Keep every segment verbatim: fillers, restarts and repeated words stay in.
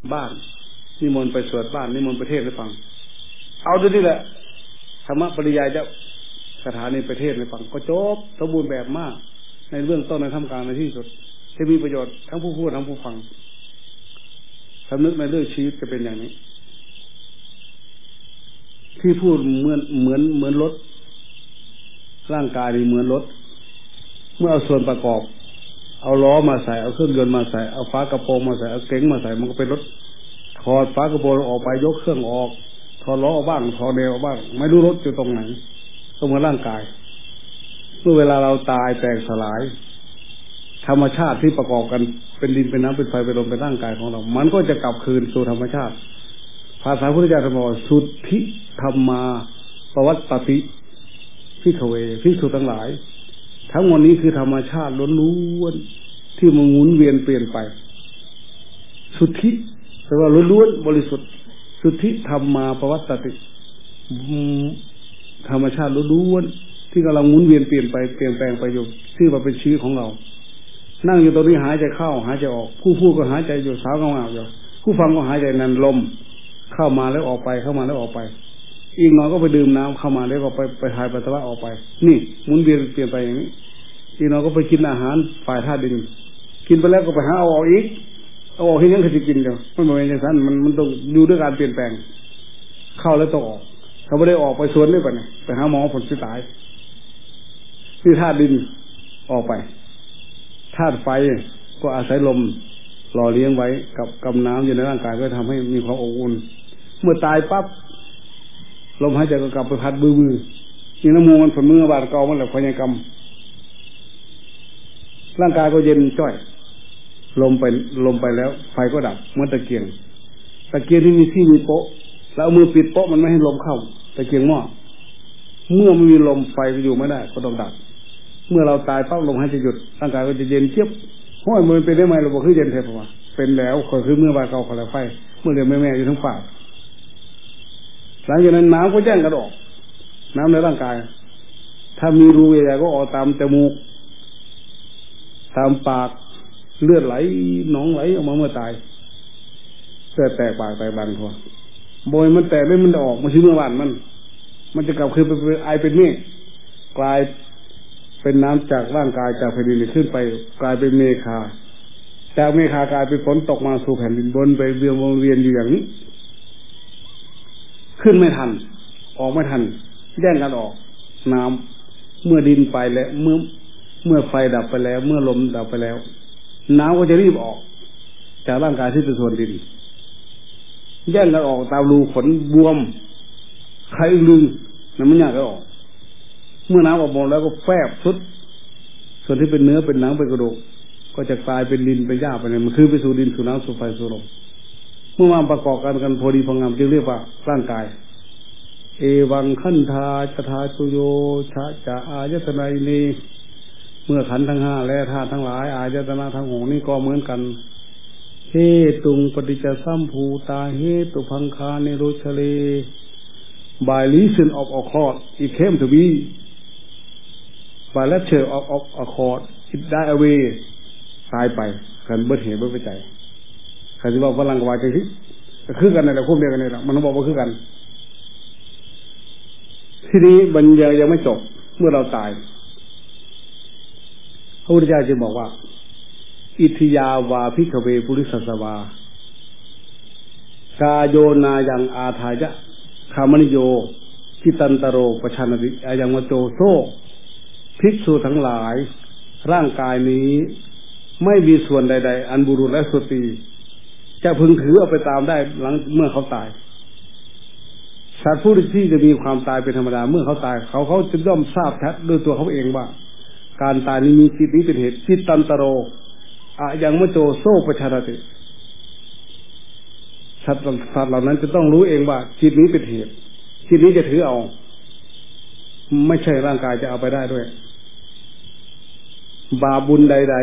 บ้านนิมนต์ไปสวดบ้านนิมนต์ประเทศให้ฟังเอาดูนี่แหละธรรมะปริยายจะสถานีประเทศให้ฟังก็จบสมบูรณ์แบบมากในเรื่องต้นในท่ามกลางในที่สุดจะมีประโยชน์ทั้งผู้พูดทั้งผู้ฟังสำนึกในเรื่องชีวิตจะเป็นอย่างนี้ที่พูดเหมือนเหมือนเหมือนรถร่างกายนี่เหมือนรถเมื่อเอาส่วนประกอบเอาล้อมาใส่เอาเครื่องยนต์มาใส่เอาฝากระโปรงมาใส่เอาเก๋งมาใส่มันก็เป็นรถถอดฝากระโปรงออกไปยกเครื่องออกถอดล้อออกบ้างถอดแนวออกบ้างไม่รู้รถอยู่ตรงไหนก็เหมือนร่างกายเมื่อเวลาเราตายแตกสลายธรรมชาติที่ประกอบกันเป็นดินเป็นน้ำเป็นไฟเป็นลมเป็นร่างกายของเรามันก็จะกลับคืนสู่ธรรมชาติภาษาพุทธเจ้าบอกสุทธิธรรมาปวัตติพิขเวภิกษุทั้งหลายทั้งหมดนี้คือธรรมชาติล้วนๆที่มันหมุนเวียนเปลี่ยนไปสุทธิแปลว่าล้วนๆบริสุทธิ์สุทธิธรรมาปวัตติธรรมชาติล้วนๆที่กำลังหมุนเวียนเปลี่ยนไปเปลี่ยนแปลงไปอยู่ชื่อว่าเป็นชีวิตของเรานั่งอยู่ตรงนี้หายใจเข้าหายใจออกผู้พูดก็หายใจอยู่สาวกำลังอยู่ผู้ฟังก็หายใจนั่นลมเข้ามาแล้วออกไปเข้ามาแล้วออกไปอีกหน่อยก็ไปดื่มน้ำเข้ามาแล้วก็ไปไปถ่ายปัสสาวะออกไปนี่หมุนเวียนเปลี่ยนไปอย่างนี้อีกหน่อยก็ไปกินอาหารฝ่ายธาตุดินกินไปแล้วก็ไปหาเอาออกอีกเอาออกที่ยังก็จะกินเดียวไม่เหมือนอย่างนั้นมันมันต้องอยู่ด้วยการเปลี่ยนแปลงเข้าแล้วต้องออกเขาไม่ได้ออกไปสวนด้วยป่ะเนี่ยไปหาหมอผลสิตายที่ธาตุดินออกไปธาตุไฟก็อาศัยลมหล่อเลี้ยงไว้กับกำน้ำอยู่ในร่างกายก็ทำให้มีความอบอุ่นเมื่อตายปั๊บลมหายใจก็กลับไปพัดบื้อบื้อนี่น้ำมูกมันผลมือบาดเกามันแหละพยายกรรมร่างกายก็เย็นจ้อยลมไปลมไปแล้วไฟก็ดับเหมือนตะเกียงตะเกียงที่มีที่มีโป๊ะแล้วเอามือปิดโป๊ะมันไม่ให้ลมเข้าตะเกียงหม้อเมื่อไม่มีลมไฟก็อยู่ไม่ได้ก็ต้องดับเมื่อเราตายปั๊บลมหายใจหยุดร่างกายก็จะเย็นเจี๊ยบห้อยมันเป็นได้ไหมเราบอกคือเย็นแท้ป่ะเป็นแล้วคอยคือเมื่อบาดเกาขอแล้วไฟเมื่อเรียนแม่แม่อยู่ทั้งฝ่าหลังจากนั้นน้ำก็แย่งกันออกน้ำในร่างกายถ้ามีรูใหญ่ๆก็ออกตามจมูกตามปากเลือดไหลหนองไหลออกมาเมื่อตายเลือดแตกปากแตกบันพอบ่อยมันแตกไม่มันออกมันชื่อเมื่อวานมันมันจะกลับคืนไปเป็นไอเป็นเมฆกลายเป็นน้ำจากร่างกายจากแผ่นดินขึ้นไปกลายเป็นเมฆาจากเมฆากลายเป็นฝนตกมาสู่แผ่นดินบนไปเวียนวนเวียนอยู่อย่างนี้ขึ้นไม่ทันออกไม่ทันแย่งกันออกน้ำเมื่อดินไปแล้วเมื่อเมื่อไฟดับไปแล้วเมื่อลมดับไปแล้วน้ำก็จะรีบออกจากร่างกายที่เป็นส่วนดินแย่งกันออกตามรูขนบวมใครลึงน้ำมันยากก็ออกเมื่อน้ำออกหมดแล้วก็แฟบสุดส่วนที่เป็นเนื้อเป็นหนังเป็นกระดูกก็จะกลายเป็นดินเป็นหญ้าไปเลยมันคือไปสู่ดินสู่น้ำสู่ไฟสู่ลมเมื่อมาประกอบกันกันพอดีพองามจึงเรียกว่าร่างกายเอวังขันธาจทาตุโยชะจะอายตนัยนีเมื่อขันธ์ทั้งห้าและธาตุทั้งหลายอายตนะทั้งหกนี้ก็เหมือนกันเฮตุงปฏิจจสัมภูตาเฮตุพังคาเนโรชเล by reason of accord it came to be by lecture of of accord it die away ตายไปกันเบิดเหตุเบิดปัจจัยใครที่บอกฝรั่งก็ว่าใจที่คือกันในแหละควบเดียวกันนี่แหละมันต้องบอกว่าคือกันทีนี้บรรยายยังไม่จบเมื่อเราตายพระพุทธเจ้าจึงบอกว่าอิทธิยาวาภิกขเวปุริสสวากาโยนายังอาทายะคามนิโยกิตันตโรปชานติอายังวโจโซภิกษุทั้งหลายร่างกายนี้ไม่มีส่วนใดๆอันบุรุษและสตรีจะพึงถือเอาไปตามได้หลังเมื่อเขาตายสัตว์ผู้ที่จะมีความตายเป็นธรรมดาเมื่อเขาตายเขาเขาจะย่อมทราบชัดด้วยตัวเขาเองว่าการตายนี้มีจิตนี้เป็นเหตุจิตตันตโรอะยังมโจโซปชารติสัตว์สัตว์เหล่านั้นจะต้องรู้เองว่าจิตนี้เป็นเหตุจิตนี้จะถือเอาไม่ใช่ร่างกายจะเอาไปได้ด้วยบาปบุญใด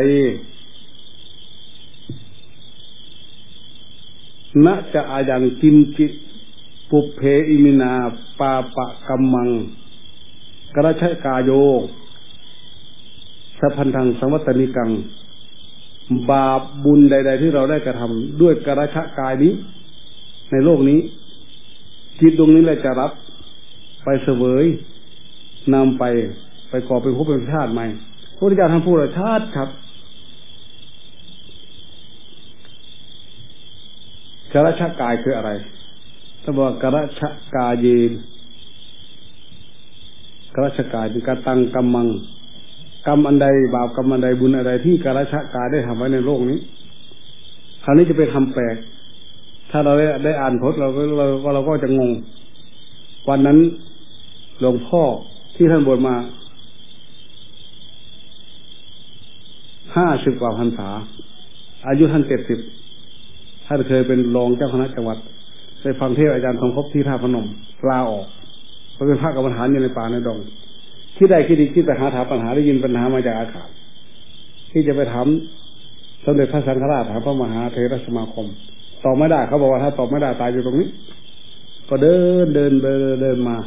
ๆณจะอายังกิมจิปุเพอิมินาปาปะกัมมังกระชะกายโยสัพพันธังสังวัตนิกังบาปบุญใดๆที่เราได้กระทำด้วยกระชะกายนี้ในโลกนี้จิตดวงนี้แหละจะรับไปเสวยนำไปไปก่อเป็นภพเป็นชาติใหม่พระพุทธเจ้าท่านพูดว่าชาติครับกระชะกายคืออะไรถ้าบอกกระชะกายเยนกระชะกายคือกตังกัมมังกรรมอันใดบาปกรรมอันใดบุญอะไรที่กระชะกายได้ทำไว้ในโลกนี้คราวนี้จะเป็นคำแปลกถ้าเราได้ได้อ่านพจน์เราเราเราก็จะงงวันนั้นหลวงพ่อที่ท่านบวชมาห้าสิบกว่าพรรษาอายุท่านเจ็ดสิบท่านเคยเป็นรองเจ้าคณะจังหวัดไปฟังเทศอาจารย์ทองคบที่ท่าพนมลาออกไปเป็นพระกรรมฐานอยู่ในป่าในดงคิดใดคิดดีคิดไปหาถามปัญหาได้ยินปัญหามาจากอาคาที่จะไปถามสมเด็จพระสังฆราชถามพระมหาเถรสมาคมตอบไม่ได้เขาบอกว่าถ้าตอบไม่ได้ตายอยู่ตรงนี้ก็เดินเดินเดินเดินมา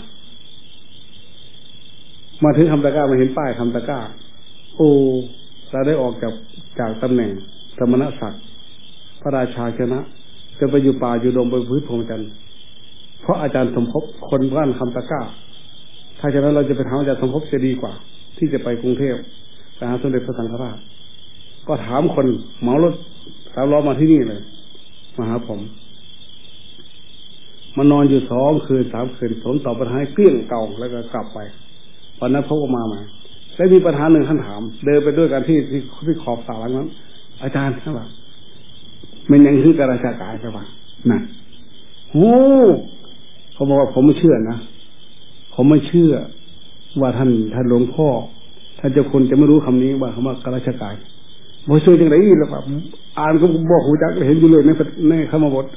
มาถึงคำตะกร้ามาเห็นป้ายคำตะกร้าโอ้เราได้ออกจากจากตำแหน่งสมณศักดิ์พระราชาชนะจะไปอยู่ป่าอยู่ดงไปพื้นพรหมจันทร์เพราะอาจารย์สมภพคนบ้านคำตะกร้าถ้าฉะนั้นเราจะไปถามอาจารย์สมภพจะดีกว่าที่จะไปกรุงเทพไปหาสมเด็จพระสังฆราชก็ถามคนเหมารถสามล้อมาที่นี่เลยมาหาผมมานอนอยู่สองคืนสามคืนผมตอบปัญหาเกลี้ยงเก่าแล้วก็กลับไปวันนั้นเขาก็มาใหม่แล้วมีปัญหาหนึ่งท่านถามเดินไปด้วยกันที่ที่ที่ขอบสระนั้น อาจารย์ใช่ป่ะมันยังคือกระชากายใช่ป่ะนั่นโอ้เขาบอกว่าผมไม่เชื่อนะผมไม่เชื่อว่าท่านท่านหลวงพ่อท่านเจ้าคุณจะไม่รู้คำนี้ว่าคำว่ากระชากายบ่ช่วยจังไรอีกแล้วป่ะอ่านก็บอกหูจักเห็นอยู่เลยในในคำบท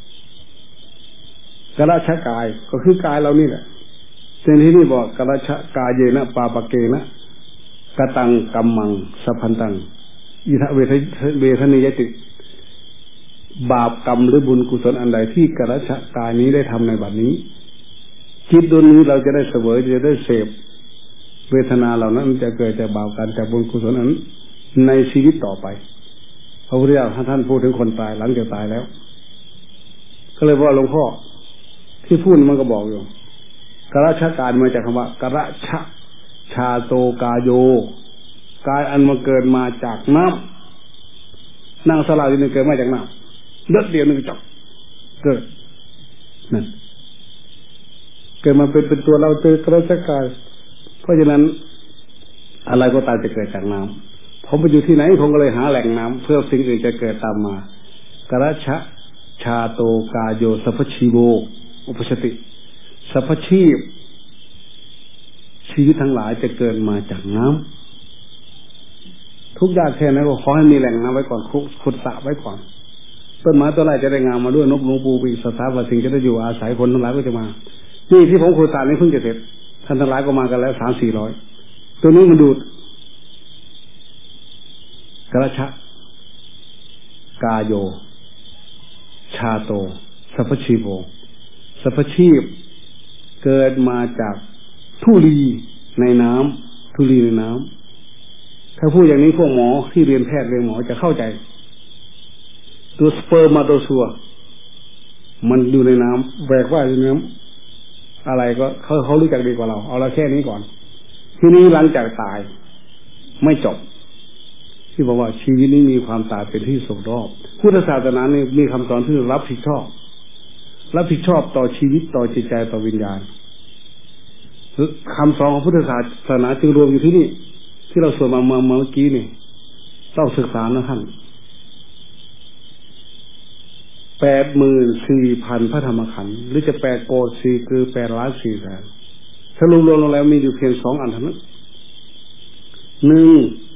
กระชากายก็คือกายเรานี่แหละเช่นที่นี่บอกกระชากายเยนะปาปะเกนะกตังกัมมังสัพพันตังอิทะเวทเวทนิยติบาปกรรมหรือบุญกุศลอันใดที่กระชากายนี้ได้ทำในบัดนี้จิตดวงนี้เราจะได้เสวยจะได้เสพเวทนาเหล่านั้นจะเกิดจากบาปกันจากบุญกุศลนั้นในชีวิตต่อไปพระพุทธเจ้าท่านพูดถึงคนตายหลังจากตายแล้วก็เลยว่าหลวงพ่อที่พูดมันก็บอกอยู่กระชากายมาจากคำว่ากระชะชาโตกาโยกายอันมาเกิดมาจากน้ำนางสลาอยู่นี่เกิดมาจากน้ำเลือดเดียวนึงจับเกิดนั่นเกิดมาเป็นเป็นตัวเราเจอกระชากายเพราะฉะนั้นอะไรก็ตามจะเกิดจากน้ำผมไปอยู่ที่ไหนผมก็เลยหาแหล่งน้ำเพื่อสิ่งอื่นจะเกิดตามมากระชะชาโตกาโยสัพพชีโวอุปชติสัพพชีพชีวิตทั้งหลายจะเกิดมาจากน้ำทุกอย่างแค่นั้นก็ขอให้มีแหล่งน้ำไว้ก่อนขุดสระไว้ก่อนต้นไม้ต้นไรจะได้งามมาด้วยนกหนูปูปีสถาบันสิ่งจะได้อยู่อาศัยคนทั้งหลายก็จะมานี่ที่ผมขุดสระนี้เพิ่งจะเสร็จท่านทั้งหลายก็มากันแล้วสามสี่ร้อยตัวนี้มันดูดกระชะกาโยชาโตสัพพชีโวสัพพชีพเกิดมาจากธุลีในน้ำธุลีในน้ำถ้าพูดอย่างนี้พวกหมอที่เรียนแพทย์เรียนหมอจะเข้าใจตัวสเปิร์มาโตซัวมันอยู่ในน้ำแบกว่าอยู่ในน้ำอะไรก็เขาเขารู้จักดีกว่าเราเอาเราแค่นี้ก่อนทีนี้หลังจากตายไม่จบที่บอกว่าชีวิตนี้มีความตายเป็นที่สมรอบพุทธศาสนานี่มีคำสอนที่รับผิดชอบรับผิดชอบต่อชีวิตต่อจิตใจต่อวิญญาณคำสอนของพุทธศาสนาจึงรวมอยู่ที่นี่ที่เราสวดมาเมื่อกี้นี่ต้องศึกษานะท่านแปดหมื่นสี่พันพระธรรมขันธ์หรือจะแปดโกดสี่คือแปดล้านสี่แสนถ้ารวมรวมลงแล้วมีอยู่เพียงสองอันเท่านั้นหนึ่ง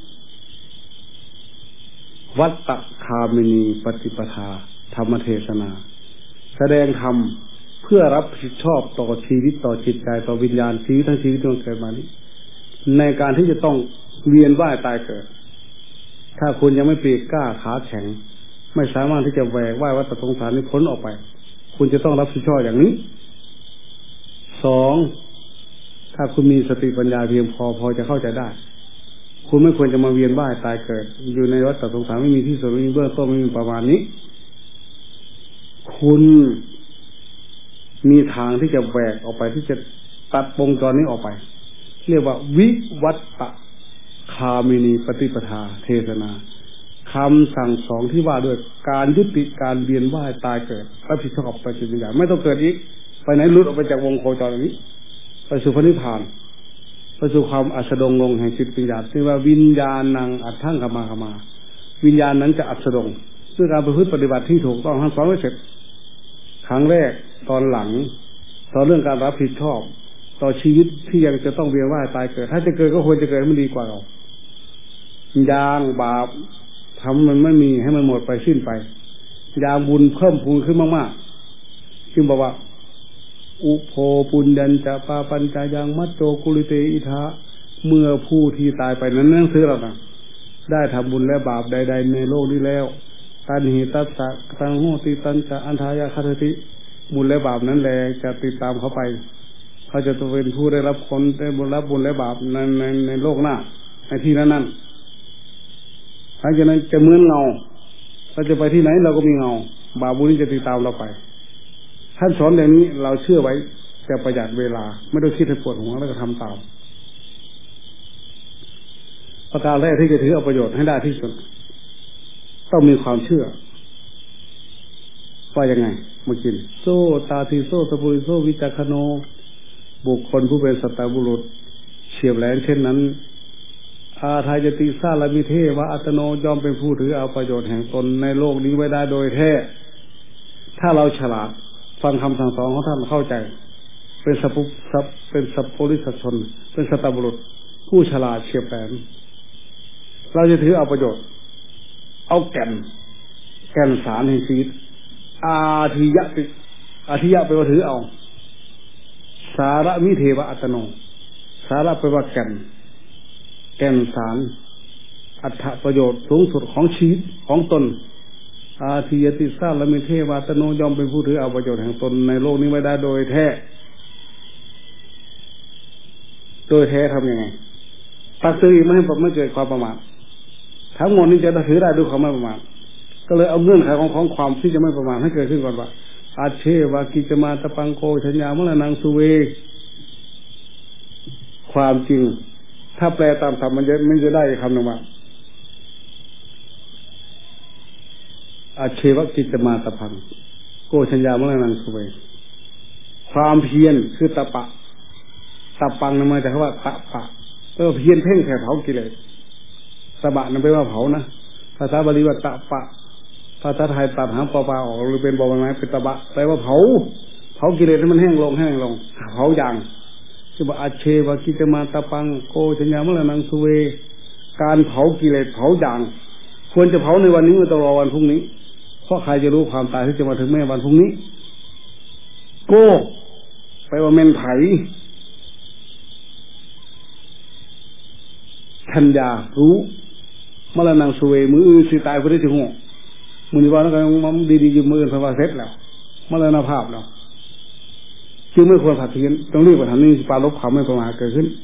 วัตตคามินีปฏิปทาธรรมเทศนาแสดงธรรมเพื่อรับผิดชอบต่อชีวิตต่อจิตใจต่อวิญญาณชีวิตทั้งชีวิตที่มันเกิดมานี้ในการที่จะต้องเวียนว่ายตายเกิดถ้าคุณยังไม่ปีกกล้าขาแข็งไม่สามารถที่จะแหวกว่ายวัฏสงสารนี้พ้นออกไปคุณจะต้องรับผิดชอบอย่างนี้สองถ้าคุณมีสติปัญญาเพียงพอพอจะเข้าใจได้คุณไม่ควรจะมาเวียนว่ายตายเกิดอยู่ในวัฏสงสารไม่มีที่สุดไม่มีเบื้องต้นไม่มีประมาณนี้คุณมีทางที่จะแหวกออกไปที่จะตัดวงจรนี้ออกไปเรียกว่าวิวัตตคามินีปฏิปทาเทศนาคำสั่งสอนที่ว่าด้วยการยุติการเวียนว่ายตายเกิดรับผิดชอบไปจนอย่างไม่ต้องเกิดอีกไปไหนหลุดออกไปจากวงโคจรนี้ไปสู่พระนิพพานไปสู่ความอัสดงลงแห่งจิตปัญญาที่ว่าวิญญาณนังอัตถังขมาขมาวิญญาณนั้นจะอัสดงด้วยการประพฤติปฏิบัติที่ถูกต้องทั้งสองไม่เสร็จครั้งแรกตอนหลังตอนเรื่องการรับผิดชอบต่อชีวิตที่ยังจะต้องเวียนว่ายตายเกิดถ้าจะเกิดก็ควรจะเกิดให้มันดีกว่าเรายางบาปทำมันไม่มีให้มันหมดไปสิ้นไปยางบุญเพิ่มพูนขึ้นมากๆจึงบอกว่าอุโภปุญญัญจะปาปัญจายังมัจโจกุลิเตอิทะเมื่อผู้ที่ตายไปนั้นนั่นซื้อเรานะได้ทำบุญและบาปใดๆในโลกนี้แล้วตัณหิตัสสะตังโหติตันจะอันทายาคติบุญและบาปนั้นแลจะติดตามเขาไปเขาจะต้องเป็นผู้ได้รับผลได้บุญรับบุญและบาปในในในโลกหน้าในที่นั้นนั่นหลังจากนั้นจะเหมือนเงาเราจะไปที่ไหนเราก็มีเงาบาปบุญนี้จะติดตามเราไปท่านสอนอย่างนี้เราเชื่อไว้จะประหยัดเวลาไม่ต้องคิดให้ปวดหัวแล้วก็ทำตามประการแรกที่จะถือเอาประโยชน์ให้ได้ที่สุดต้องมีความเชื่อว่ายังไงเมื่อกี้โซตาทิโซสปุริโซวิจักขโนบุคคลผู้เป็นสัตตบุรุษเฉียบแหลมเช่นนั้นอาทายติสาลมิเทวะอัตโนยอมเป็นผู้ถือเอาประโยชน์แห่งตนในโลกนี้ไว้ได้โดยแท้ถ้าเราฉลาดฟังคำสั่งสอนของท่านเข้าใจเป็นสัพสัพเป็นสัพโพลิสัชนเป็นสัตตบุรุษผู้ฉลาดเฉียบแหลมเราจะถือเอาประโยชน์เอาแก่นแก่นสารแห่งชีวิตอาทิยะติอาทิยะไปว่าถือเอาสาระมิเทวะอัตโนสาระไปว่าแก่นแก่นสารอัตถประโยชน์สูงสุดของชีวิตของตนอาทิยติสาละมิเทวะอัตโนยอมเป็นผู้ถือเอาประโยชน์แห่งตนในโลกนี้ไว้ได้โดยแท้โดยแท้ทำยังไงตักเตือนไม่ให้ไม่เกิดความประมาททั้งหมดนี้จะถือได้ด้วยความไม่ประมาทก็เลยเอาเงื่อนไขของของความที่จะไม่ประมาทให้เกิดขึ้นก่อนว่าอาเชวากิจมาตะปังโกชัญญามะละนังสุเวความจริงถ้าแปลตามธรรมมันจะมันจะได้คำหนึ่งว่าอาเชวกิจมาตะพังโกชัญญามะละนังสุเวความเพียรคือตะปะตะปังนั่นมาจากคำว่าตะปะก็เพียรเพ่งแผ่เผากิเลสตะบะนั่นแปลว่าเผานะภาษาบาลีว่าตะปะภาษาไทยตัดหางปอปลาออกหรือเป็นบอใบไม้เป็นตะบะแปลว่าเผาเผากิเลสให้มันแห้งลงแห้งลงเผาอย่างคือว่าอาเชวกิจมาตะปังโกชัญญามะละนังสุเวการเผากิเลสเผาอย่างควรจะเผาในวันนี้ไม่ต้องรอวันพรุ่งนี้เพราะใครจะรู้ความตายที่จะมาถึงแม้วันพรุ่งนี้โกแปลว่าเมนไผชัญญารู้มะละนังสุเวมืออื่นสิตายพอได้ถึงหัวมือนี้ว่าแล้วก็มันดีๆอยู่มืออื่นเพราะว่าเสร็จแล้วมรณภาพแล้วจึงไม่ควรผัดเพี้ยนต้องรีบกว่าทำนี้ปาลบเขาไม่ประมาทเกิดขึ้น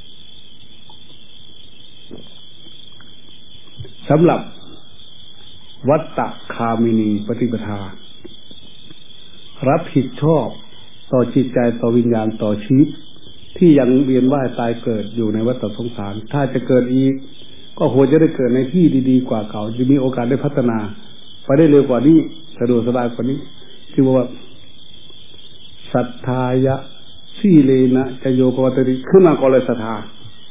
สำหรับวัตตคามินีปฏิปทารับผิดชอบต่อจิตใจต่อวิญญาณต่อชีวิตที่ยังเวียนว่ายตายเกิดอยู่ในวัฏสงสารถ้าจะเกิดอีกก็ควรจะได้เกิดในที่ดีๆกว่าเก่าจะมีโอกาสได้พัฒนาไปได้เร็วกว่านี้สะดวกสบายกว่านี้ที่ว่าศรัทธายะสีเลนะจะโยกวัตริขึ้นมาก่อนเลยศรัทธา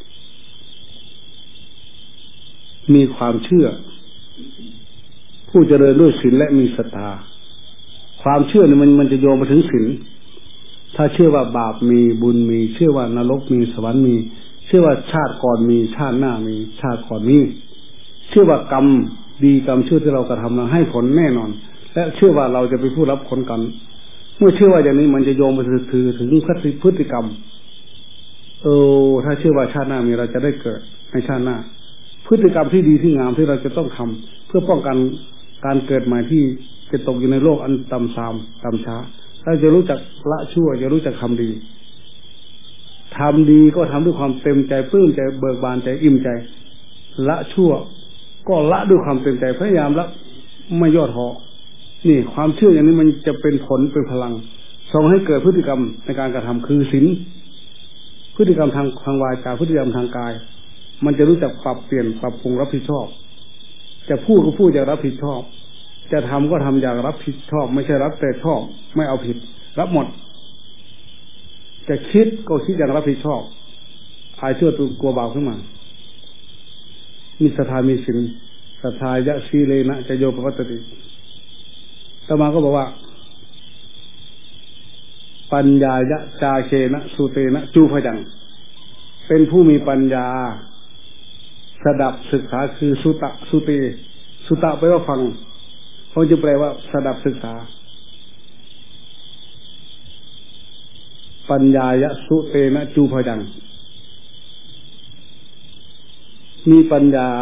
มีความเชื่อผู้เจริญด้วยศีลและมีศรัทธาความเชื่อเนี่ยมันมันจะโยงมาถึงศีลถ้าเชื่อว่าบาปมีบุญมีเชื่อว่านรกมีสวรรค์มีเชื่อว่าชาติก่อนมีชาติหน้ามีชาติก่อนมีเชื่อว่ากรรมดีกรรมชั่วที่เรากระทำนั้นให้ผลแน่นอนและเชื่อว่าเราจะเป็นผู้รับผลกรรมเมื่อเชื่อว่าอย่างนี้มันจะโยงไปถือถึงพฤติกรรมเออถ้าเชื่อว่าชาติหน้ามีเราจะได้เกิดในชาติหน้าพฤติกรรมที่ดีที่งามที่เราจะต้องทำเพื่อป้องกันการเกิดใหม่ที่จะตกอยู่ในโลกอันต่ำทรามต่ำช้าเราจะรู้จักละชั่วจะรู้จักทำดีทำดีก็ทำด้วยความเต็มใจปลื้มใจเบิกบานใจอิ่มใจละชั่วก็ละด้วยความเต็มใจพยายามละไม่ย่อท้อนี่ความเชื่ออย่างนี้มันจะเป็นผลเป็นพลังส่งให้เกิดพฤติกรรมในการกระทำคือศีลพฤติกรรมทางทางวาจาพฤติกรรมทางกายมันจะรู้จักปรับเปลี่ยนปรับปรุงรับผิดชอบจะพูดก็พูดอย่างรับผิดชอบจะทำก็ทำอย่างรับผิดชอบไม่ใช่รับแต่ชอบไม่เอาผิดรับหมดจะคิดก็คิดอย่างรับผิดชอบอายเชื่อตัวกลัวบาปขึ้นมามีศรัทธามีศีลศรัทธายะสีเลนะจะโยปวัตติต่อมาก็บอกว่าปัญญายะจาเคนะสุเตนะจูพยังเป็นผู้มีปัญญาสดับศึกษาคือสุตะสุเตสุตะแปลว่าฟังเขาจะแปลว่าสดับศึกษาปัญญายะสุเตนะจูพยังมีปัญญา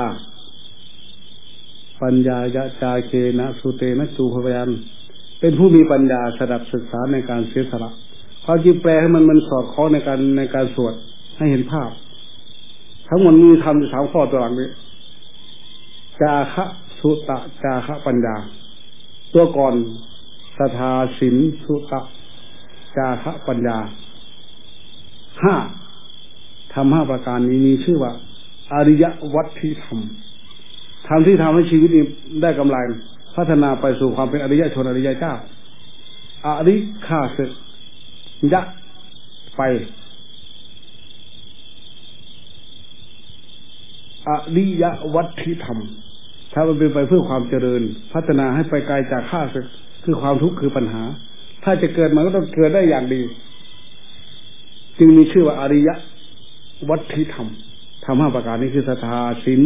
ปัญญายะจาเคนะสุเตนะจูพยังเป็นผู้มีปัญญาสดับศึกษาในการเสียสละเขาจะแปลให้มันมันสอดคล้องในการในการสวดให้เห็นภาพทั้งหมดมีทำอยู่สามข้อตัวหลังนี้จาคะสุตะจาคะปัญญาตัวก่อนศรัทธาศีลสุตะจาคะปัญญาห้าทำห้าประการนี้มีชื่อว่าอริยวัตถิธรรมธรรมที่ทำให้ชีวิตนี้ได้กำไรพัฒนาไปสู่ความเป็นอริยชนอริยเจ้าอริข้าศึกยะไปอริยวัตถิธรรมถ้ามันเป็นไปเพื่อความเจริญพัฒนาให้ไปไกลจากข้าศึกคือความทุกข์คือปัญหาถ้าจะเกิดมันก็ต้องเกิดได้อย่างดีจึงมีชื่อว่าอริยวัตถิธรรมธรรมห้าประการนี้คือศรัทธาศีล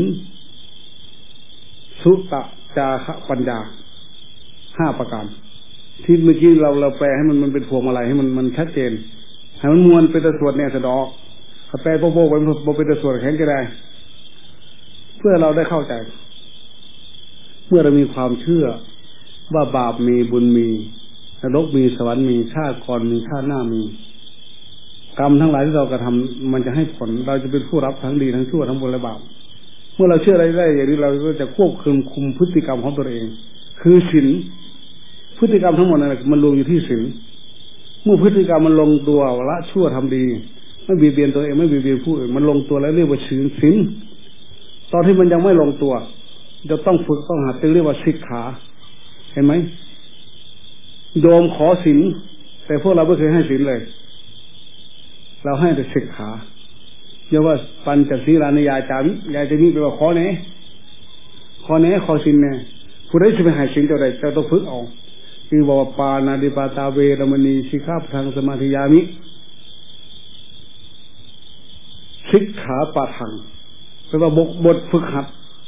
สุตะจาคะปัญญาห้าประการที่เมื่อกี้เราเราแปลให้มันมันเป็นพวงมาลัยให้มันมันชัดเจนให้มันมวลเป็นตะสวดเนี่ยสะดอกถ้าแปลโป๊ะโป๊ะเป็นเป็นตะสวดแข็งก็ได้เพื่อเราได้เข้าใจเมื่อเรามีความเชื่อว่าบาปมีบุญมีนรกมีสวรรค์มีชาติก่อนมีชาติหน้ามีกรรมทั้งหลายที่เรากระทำมันจะให้ผลเราจะเป็นผู้รับทั้งดีทั้งชั่วทั้งบุญและบาปเมื่อเราเชื่ออะไรได้อย่างนี้เราก็จะควบคุมคุมพฤติกรรมของตัวเองคือศีลพฤติกรรมทั้งหมดนั้นมันลงอยู่ที่ศีลเมื่อพฤติกรรมมันลงตัวละชั่วทำดีไม่เบียดเบียนตัวเองไม่เบียดเบียนผู้อื่นมันลงตัวแล้วเรียกว่าศีลศีลตอนที่มันยังไม่ลงตัวจะต้องฝึกต้องหัดจึงเรียกว่าสิกขาเห็นไหมโยมขอศีลแต่พวกเราไม่เคยให้ศีลเลยเราให้แต่สิกขาเรียกว่าปัญจศีลานิยาจามิยาจามิแปลว่าขอเนขอเนขอศีลเนี่ยผู้ใดจะไปให้ศีลเจ้าใดเจ้าต้องฝึกเอาคือบอกว่าปานาติปาตาเวรมณีสิกขาปังสมาธิยามิสิกขาปะทังแปลว่าบทบทฝึกหัด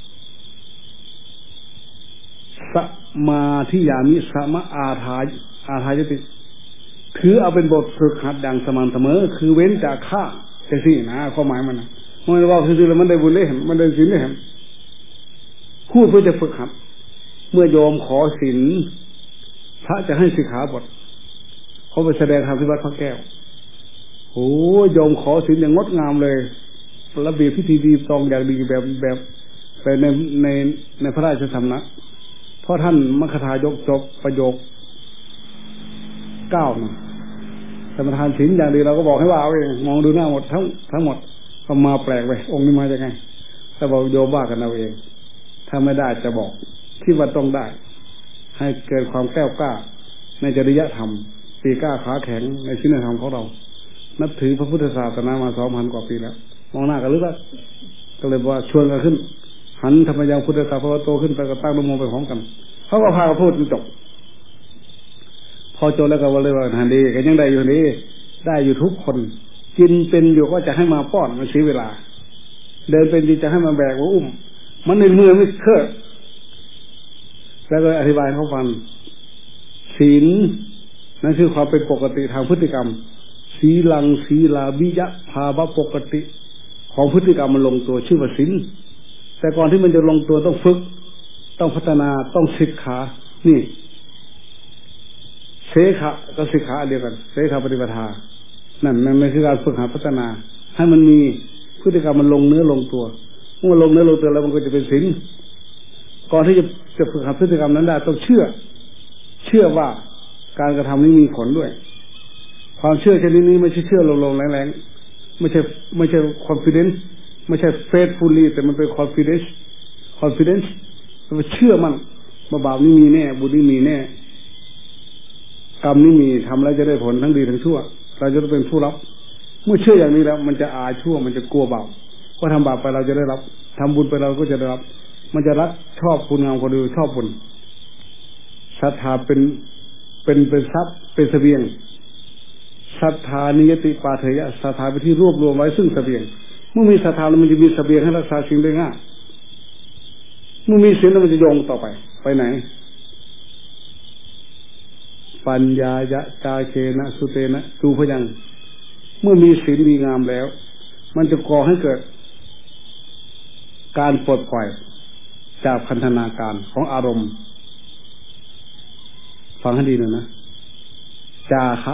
สมาธิยามิสมาอาทายอาทายติถือเอาเป็นบทฝึกหัดอย่างสม่ำเสมอคือเว้นจากฆ่าแต่สินะความหมายมันนะมันว่าคือแล้วมันได้บุญได้เห็นมันได้ศีลได้เห็นพูดเพื่อจะฝึกหัดเมื่อโยมขอศีลพระจะให้สิกขาบทเขาไปแสดงธรรมที่วัดพระแก้วโอ้โยมขอศีลอย่างงดงามเลยระเบียบพิธีดีตองอย่างดีแบบแบบไปในในในพระราชสำนักเพราะท่านมคทายกจบประโยคเก้านะสมทานศีลอย่างดีเราก็บอกให้ว่าเอาเองมองดูหน้าหมดทั้งทั้งหมดก็มาแปลกไปองค์นี้มาจากไงแต่บอกโยมว่ากันเอาเองถ้าไม่ได้จะบอกที่ว่าต้องได้ให้เกิดความแก้วกล้าในจริยธรรมปีกล้าขาแข็งในศีลธรรมของเรานับถือพระพุทธศาสนามาสองพันกว่าปีแล้วมองหน้ากันลึกแล้วก็เลยว่าชวนกันขึ้นหันธรรมยังพุทธศาสนาโตขึ้นไปก็ตั้งนโมไปพร้อมกันเขาก็พากันพูดจนจบพอจบแล้วก็ว่าเลยว่าหันดีกันยังได้อยู่นี่ได้อยู่ทุกคนกินเป็นอยู่ก็จะให้มาป้อนมันเสียเวลาเดินเป็นดีจะให้มาแบกว่าอุ้มมันในมือไม่เคอะแล้วก็อธิบายเขาฟังศีลนั่นคือความเป็นปกติทางพฤติกรรมศีลังศีลาวิยะภาวะปกติของพฤติกรรมมันลงตัวชื่อว่าศีลแต่ก่อนที่มันจะลงตัวต้องฝึกต้องพัฒนาต้องศึกษานี่เสขะกับศึกษาเดียวกันเสขะปฏิปทานั่นนั่นคือการฝึกหาพัฒนาให้มันมีพฤติกรรมมันลงเนื้อลงตัวเมื่อลงเนื้อลงตัวแล้วมันก็จะเป็นศีลก่อนที่จะจะฝึกหัดพฤติกรรมนั้นได้ต้องเชื่อเชื่อว่าการกระทำนี้มีผลด้วยความเชื่อชนิดนี้ไม่ใช่เชื่อลงๆแรงๆไม่ใช่ไม่ใช่ confidence ไม่ใช่ faithfully แต่มันเป็น confidence confidence มันเชื่อมันว่าบาปนี้มีแน่บุญนี้มีแน่กรรมนี้มีทำแล้วจะได้ผลทั้งดีทั้งชั่วเราจะต้องเป็นผู้รับเมื่อเชื่ออย่างนี้แล้วมันจะอายชั่วมันจะกลัวบาปว่าทำบาปไปเราจะได้รับทำบุญไปเราก็จะได้รับมันจะรักชอบคุณงามความดีชอบบุญศรัทธาเป็นเป็นเป็นทรัพย์เป็นเสบียงศรัทธานิยติปาเทยะศรัทธาเป็นที่รวบรวมไว้ซึ่งเสบียงเมื่อมีศรัทธาแล้วมันจะมีเสบียงให้รักษาสิ่งได้ง่ายเมื่อมีศีลแล้วมันจะโยงต่อไปไปไหนปัญญายะจาเคนะสุเตนะดูพยังเมื่อมีศีลดีงามแล้วมันจะก่อให้เกิดการปลดปล่อยจากพันธนาการของอารมณ์ฟังให้ดีหน่อยนะจาคะ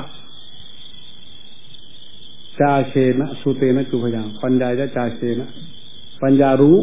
จาเคนะสุเตนะดูพยังปัญญายะจาเคนะปัญญารู้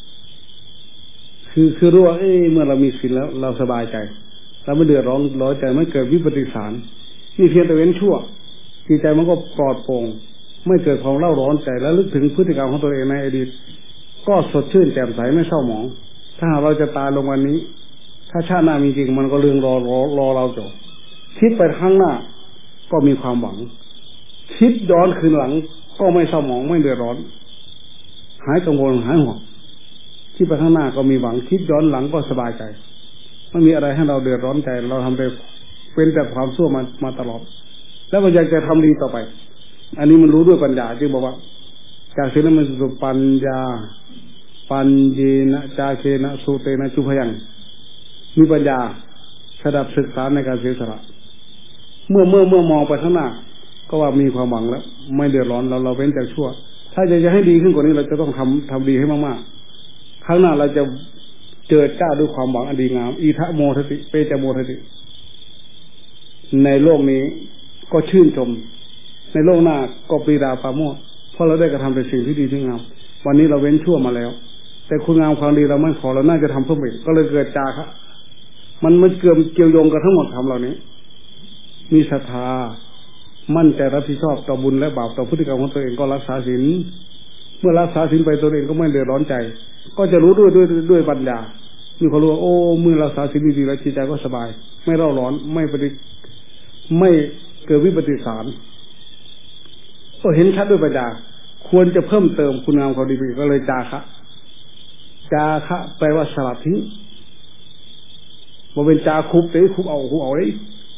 คือคือรู้ว่าเอ้เมื่อเรามีศีลแล้วเราสบายใจเราไม่เดือดร้อนร้อนใจไม่เกิดวิปฏิสารนี่เพียงแต่เว้นชั่วจิตใจมันก็ปลอดโปร่งไม่เกิดความเล่าร้อนใจแล้วลึกถึงพฤติกรรมของตัวเองในอดีตก็สดชื่นแจ่มใสไม่เศร้าหมองถ้าเราจะตายลงวันนี้ถ้าชาติหน้ามีจริงมันก็เรื่องรอรอรอเราจบคิดไปข้างหน้าก็มีความหวังคิดย้อนคืนหลังก็ไม่เศร้าหมองไม่เดือดร้อนหายกังวลหายห่วงคิดไปข้างหน้าก็มีหวังคิดย้อนหลังก็สบายใจไม่มีอะไรให้เราเดือดร้อนใจเราทำได้เป็นแต่ความชั่วมามาตลอดแล้วมันอยากจะทำดีต่อไปอันนี้มันรู้ด้วยปัญญาจึงบอกว่าจากศีลมันสุปัญญาปัญเยนะจาเคนะสุเตนะจุพยังมีปัญญาสดับศึกษาในการเสียสละเมื่อเมื่อเมื่อมองไปข้างหน้าก็ว่ามีความหวังแล้วไม่เดือดร้อนเราเราเว้นจากชั่วถ้าจะจะให้ดีขึ้นกว่านี้เราจะต้องทำทำดีให้มากๆข้างหน้าเราจะเจิดจ้าด้วยความหวังอันดีงามอีทะโมทติเปจโมทติในโลกนี้ก็ชื่นชมในโลกหน้าก็ปรีดาปราโมทย์เพราะเราได้กระทำแต่สิ่งที่ดีที่งามวันนี้เราเว้นชั่วมาแล้วแต่คุณงามความดีเราไม่ขอเราน่าจะทำเพิ่มอีกก็เลยเกิดจาคะมันมันเกี่ยวเกี่ยวโยงกันทั้งหมดทำเหล่านี้มีศรัทธามั่นใจรับผิดชอบต่อบุญและบาปต่อพฤติกรรมของตัวเองก็รักษาศีลเมื่อรักษาศีลไปตัวเองก็ไม่เดือดร้อนใจก็จะรู้ด้วยด้วยด้วยปัญญามีความรู้ว่าโอ้เมื่อรักษาศีลดีๆแล้วจิตใจก็สบายไม่เร่าร้อนไม่ปฏิไม่เกิดวิปฏิสารก็เห็นชัดด้วยปัญญาควรจะเพิ่มเติมคุณงามความดีไปก็เลยจาคะจาคะแปลว่าสลัดทิ้งบ่เป็นจาคุบเตะคุบเอาคุบเอาเลย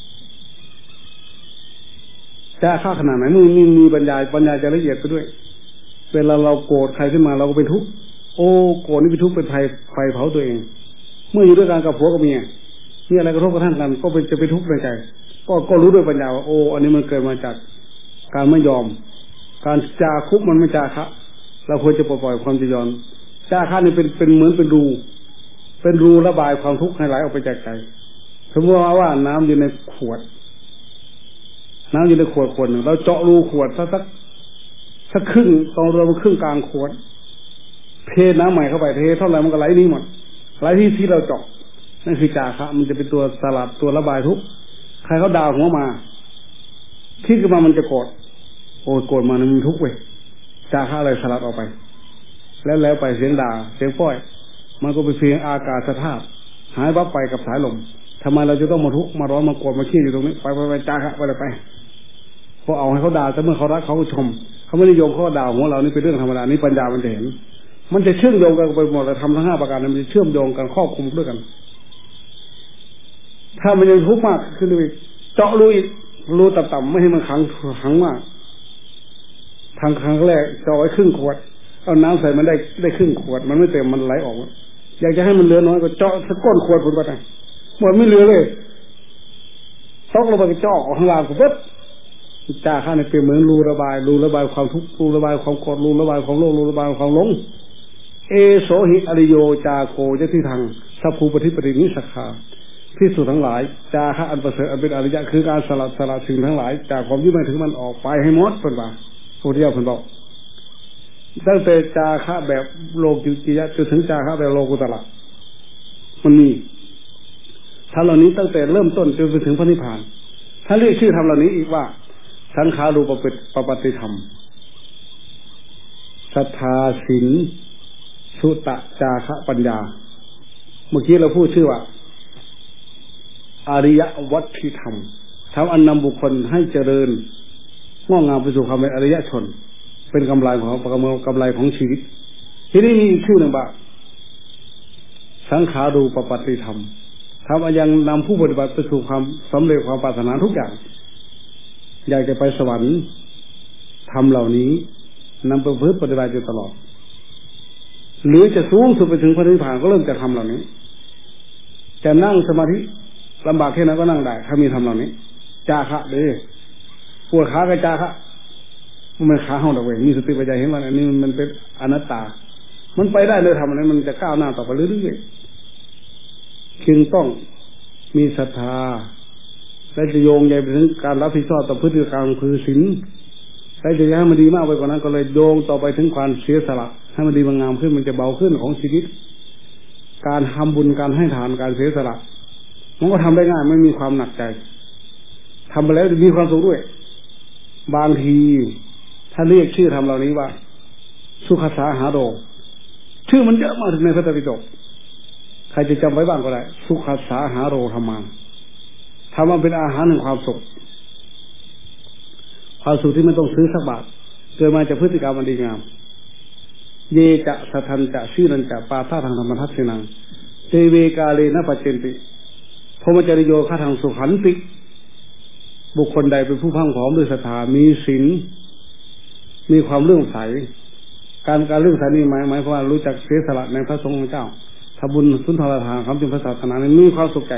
จาคะขนาดไหนมึงมีมีปัญญาปัญญาจะละเอียดไปด้วยเวลาเราโกรธใครขึ้นมาเราก็เป็นทุกข์โอ้โกรธนี่เป็นทุกข์เป็นไฟไฟเผาตัวเองเมื่ออยู่ด้วยกันกับผัวกับเมียมีอะไรกระทบกระทั่งกันก็เป็นจะเป็นทุกข์ในใจก็ก็รู้ด้วยปัญญาว่าโอ้อันนี้มันเกิดมาจากการไม่ยอมการจาคุบมันไม่จาคะเราควรจะปล่อยความจะยอมจาคะนี่เป็นเป็นเหมือนเป็นรูเป็นรูระบายความทุกข์ให้ไหลออกไปจากใจสมมติว่าน้ำอยู่ในขวดน้ำอยู่ในขวดขวดหนึ่งเราเจาะรูขวดสักสักสักครึ่งตรงเราครึ่งกลางขวดเทน้ำใหม่เข้าไปเทเท่าไหร่มันก็ไหลนี่หมดไหลที่ที่เราเจาะนั่นคือจาคะมันจะเป็นตัวสลัดตัวระบายทุกข์ใครเขาด่าหัวมาคิดขึ้นมามันจะโกรธโอ้โกรธมามันทุกข์เว้ยจาคะอะไรสลัดออกไปแล้วแล้วไปเสียงด่าเสียงป้อยมันก็เป็นเพียงอากาศธาตุหายวับไปกับสายลมทำไมเราจะต้องมาทุกข์มาร้อนมาโกรธมาขี้อยู่ตรงนี้ไปไปไปจาคะไปเลยไปพอเอาให้เขาด่าแต่เมื่อเขารักเขาก็ชมเขาไม่นิยมเขาด่าหัวเรานี่เป็นเรื่องธรรมดานี่ปัญญามันจะเห็นมันจะเชื่อมโยงกันไปหมดเลยทำทั้งห้าประการมันจะเชื่อมโยงกันครอบคลุมด้วยกันถ้ามันยังทุกข์มากขึ้นอีกเจาะรูอีกรูต่ำๆไม่ให้มันขังขังมากทางครั้งแรกเจาะไว้ครึ่งขวดเอาน้ำใส่มันได้ได้ครึ่งขวดมันไม่เต็มมันไหลออกอยากจะให้มันเหลือน้อยก็เจาะสักก้นขวดผุดไปหมดไม่เหลือเลยตกลงไปเจาะออกข้างล่างก็ปุ๊บจาข้าในเป็นเหมือนรูระบายรูระบายความทุกข์รูระบายความโกรธรูระบายความโลภรูระบายความหลงเอโสหิอริโยจาโคจะที่ทางสัพพุปฏิปตินิสักขาที่สุดทั้งหลายจาคะอันประเสริฐอันเป็นอริยะคือการสลัดสลัดสิ่งทั้งหลายจากความยึดมั่นถือมันออกไปให้หมดเป็นว่าพระพุทธเจ้าเพิ่นบอกตั้งแต่จาคะแบบโลกิยะจนถึงจาคะแบบโลกุตระมันมีทำเหล่านี้ตั้งแต่เริ่มต้นจนไปถึงพระนิพพานถ้าเรียกชื่อทำเหล่านี้อีกว่าสังขารูปปปฏิธรรมศรัทธาศีลสุตะจาคะปัญญาเมื่อกี้เราพูดชื่อว่าอริยวัตถิธรรมทำอันนำบุคคลให้เจริญงอกงามไปสู่ความเป็นอริยชนเป็นกำไรของกำไรกำไรของชีวิตที่นี่มีอีกชื่อหนึ่งว่าสังขารูปปฏิธรรมทำอันยังนำผู้ปฏิบัติไปสู่ความสำเร็จความปรารถนาทุกอย่างอยากจะไปสวรรค์ทำเหล่านี้นำไปเพื่อปฏิบัติอยู่ตลอดหรือจะสูงสุดไปถึงพระนิพพานก็เริ่มจะทำเหล่านี้จะนั่งสมาธิลำบากแค่ไหนก็นั่งได้ถ้ามีทำเหล่านี้จาคะเลยปวดขาก็จาคะมันขาห้องดอกเว้ยมีสติปัญญาเห็นว่าอันนี้มันเป็นอนัตตามันไปได้เลยทำอะไรมันจะก้าวหน้าต่อไปเรื่อยๆจึงต้องมีศรัทธาและจะโยงใยไปถึงการรับผิดชอบต่อพฤติกรรมคือศีลและจะให้มันดีมากไปกว่านั้นก็เลยโยงต่อไปถึงความเสียสละให้มันดีมันงามขึ้นมันจะเบาขึ้นของชีวิตการทำบุญการให้ทานการเสียสละมันก็ทำได้ง่ายไม่มีความหนักใจทำไปแล้วจะมีความสุขด้วยบางทีถ้าเรียกชื่อทำเหล่านี้ว่าสุขสาหาโรชื่อมันเยอะมากในพระไตรปิฎกใครจะจำไว้บ้างก็ได้สุขสาหาโรธรรมาทำมาเป็นอาหารแห่งความสุขความสุขที่ไม่ต้องซื้อสักบาทเกิดมาจากพฤติกรรมอันดีงามเยจะสัทันจะชื่อนันจะปาท่าทางธรรมทัศนังเตเวกาเลนะปัจเจนติพรหมจริโยฆาทางสุขันติบุคคลใดเป็นผู้พังผอมด้วยศรัทธามีศีลมีความเลื่อมใสการการเลื่อมใสนี้หมายหมายความว่ารู้จักเสียสละในพระสงฆ์ของเจ้าทำบุญสุนทรทานคำจุนพระศาสนาในมีความสุขใจ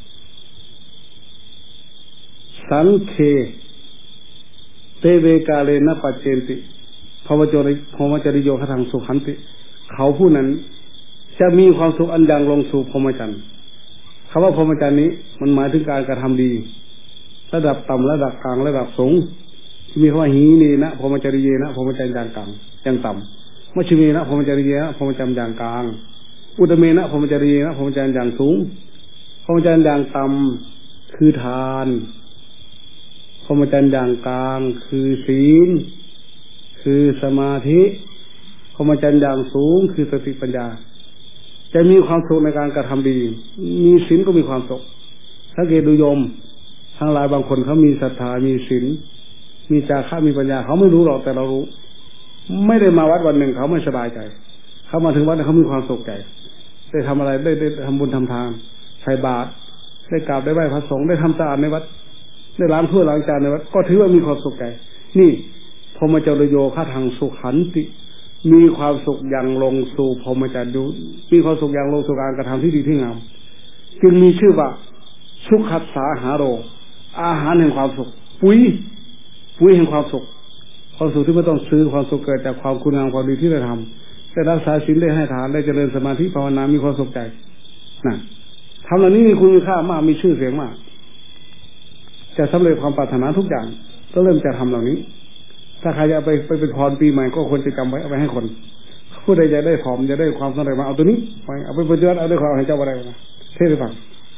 สังเคเตเวกาเลนะปัจเจนติพรหมจริพรหมจริโยฆาทางสุขันติเขาผู้นั้นจะมีความสุขอันยังลงสู่พรหมจรรย์คำว่าพรหมจรรย์นี้มันหมายถึงการกระทำดีระดับต่ำระดับกลางระดับสูงมีคำว่าหีนีนะพรหมจริเยนะพรหมจรรย์อย่างกลางอย่างต่ำมัชฌิเมนะพรหมจริเยนะพรหมจรรย์อย่างกลางอุตเมนะพรหมจริเยนะพรหมจรรย์อย่างสูงพรหมจรรย์อย่างต่ำคือทานพรหมจรรย์อย่างกลางคือศีลคือสมาธิพรหมจรรย์อย่างสูงคือสติปัญญาจะมีความสุขในการกระทำดีมีศีลก็มีความสุขสังเกตดูโยมทั้งหลายบางคนเขามีศรัทธามีศีลมีจาคะมีปัญญาเขาไม่รู้หรอกแต่เรารู้ไม่ได้มาวัดวันหนึ่งเขาไม่สบายใจเขามาถึงวัดเขามีความสุขใจได้ทำอะไรได้ได้ทำบุญทำทานใส่บาตรได้กราบได้ไหว้พระสงฆ์ได้ทำสะอาดในวัดได้ล้างถ้วยล้างจานในวัดก็ถือว่ามีความสุขใจนี่พรหมจริโยฆาทางสุขันติมีความสุขอย่างลงสู่พรหมจรรย์ดูมีความสุขอย่างลงสู่การกระทำที่ดีที่งามจึงมีชื่อว่าสุขัสสาหาโรอาหารแห่งความสุขปุ๋ยปุ๋ยแห่งความสุขความสุขที่ไม่ต้องซื้อความสุขเกิดจากความคุณงามความดีที่ได้ทำได้รักษาศีลได้ให้ทานได้เจริญสมาธิภาวนามีความสุขใจนะทำเหล่านี้มีคุณค่ามากมีชื่อเสียงมากจะสำเร็จความปรารถนาทุกอย่างก็เริ่มจะทำเหล่านี้ถ้าใครจะไปไปเป็นพรปีใหม่ก็ควรจะจำไว้เอาไปให้คนผู้ใดจะได้ผอมจะได้ความสำเร็จมาเอาตัวนี้ไปเอาไปปฏิบัติเอาด้วยความให้เจ้าอะไรมาเทศให้ฟัง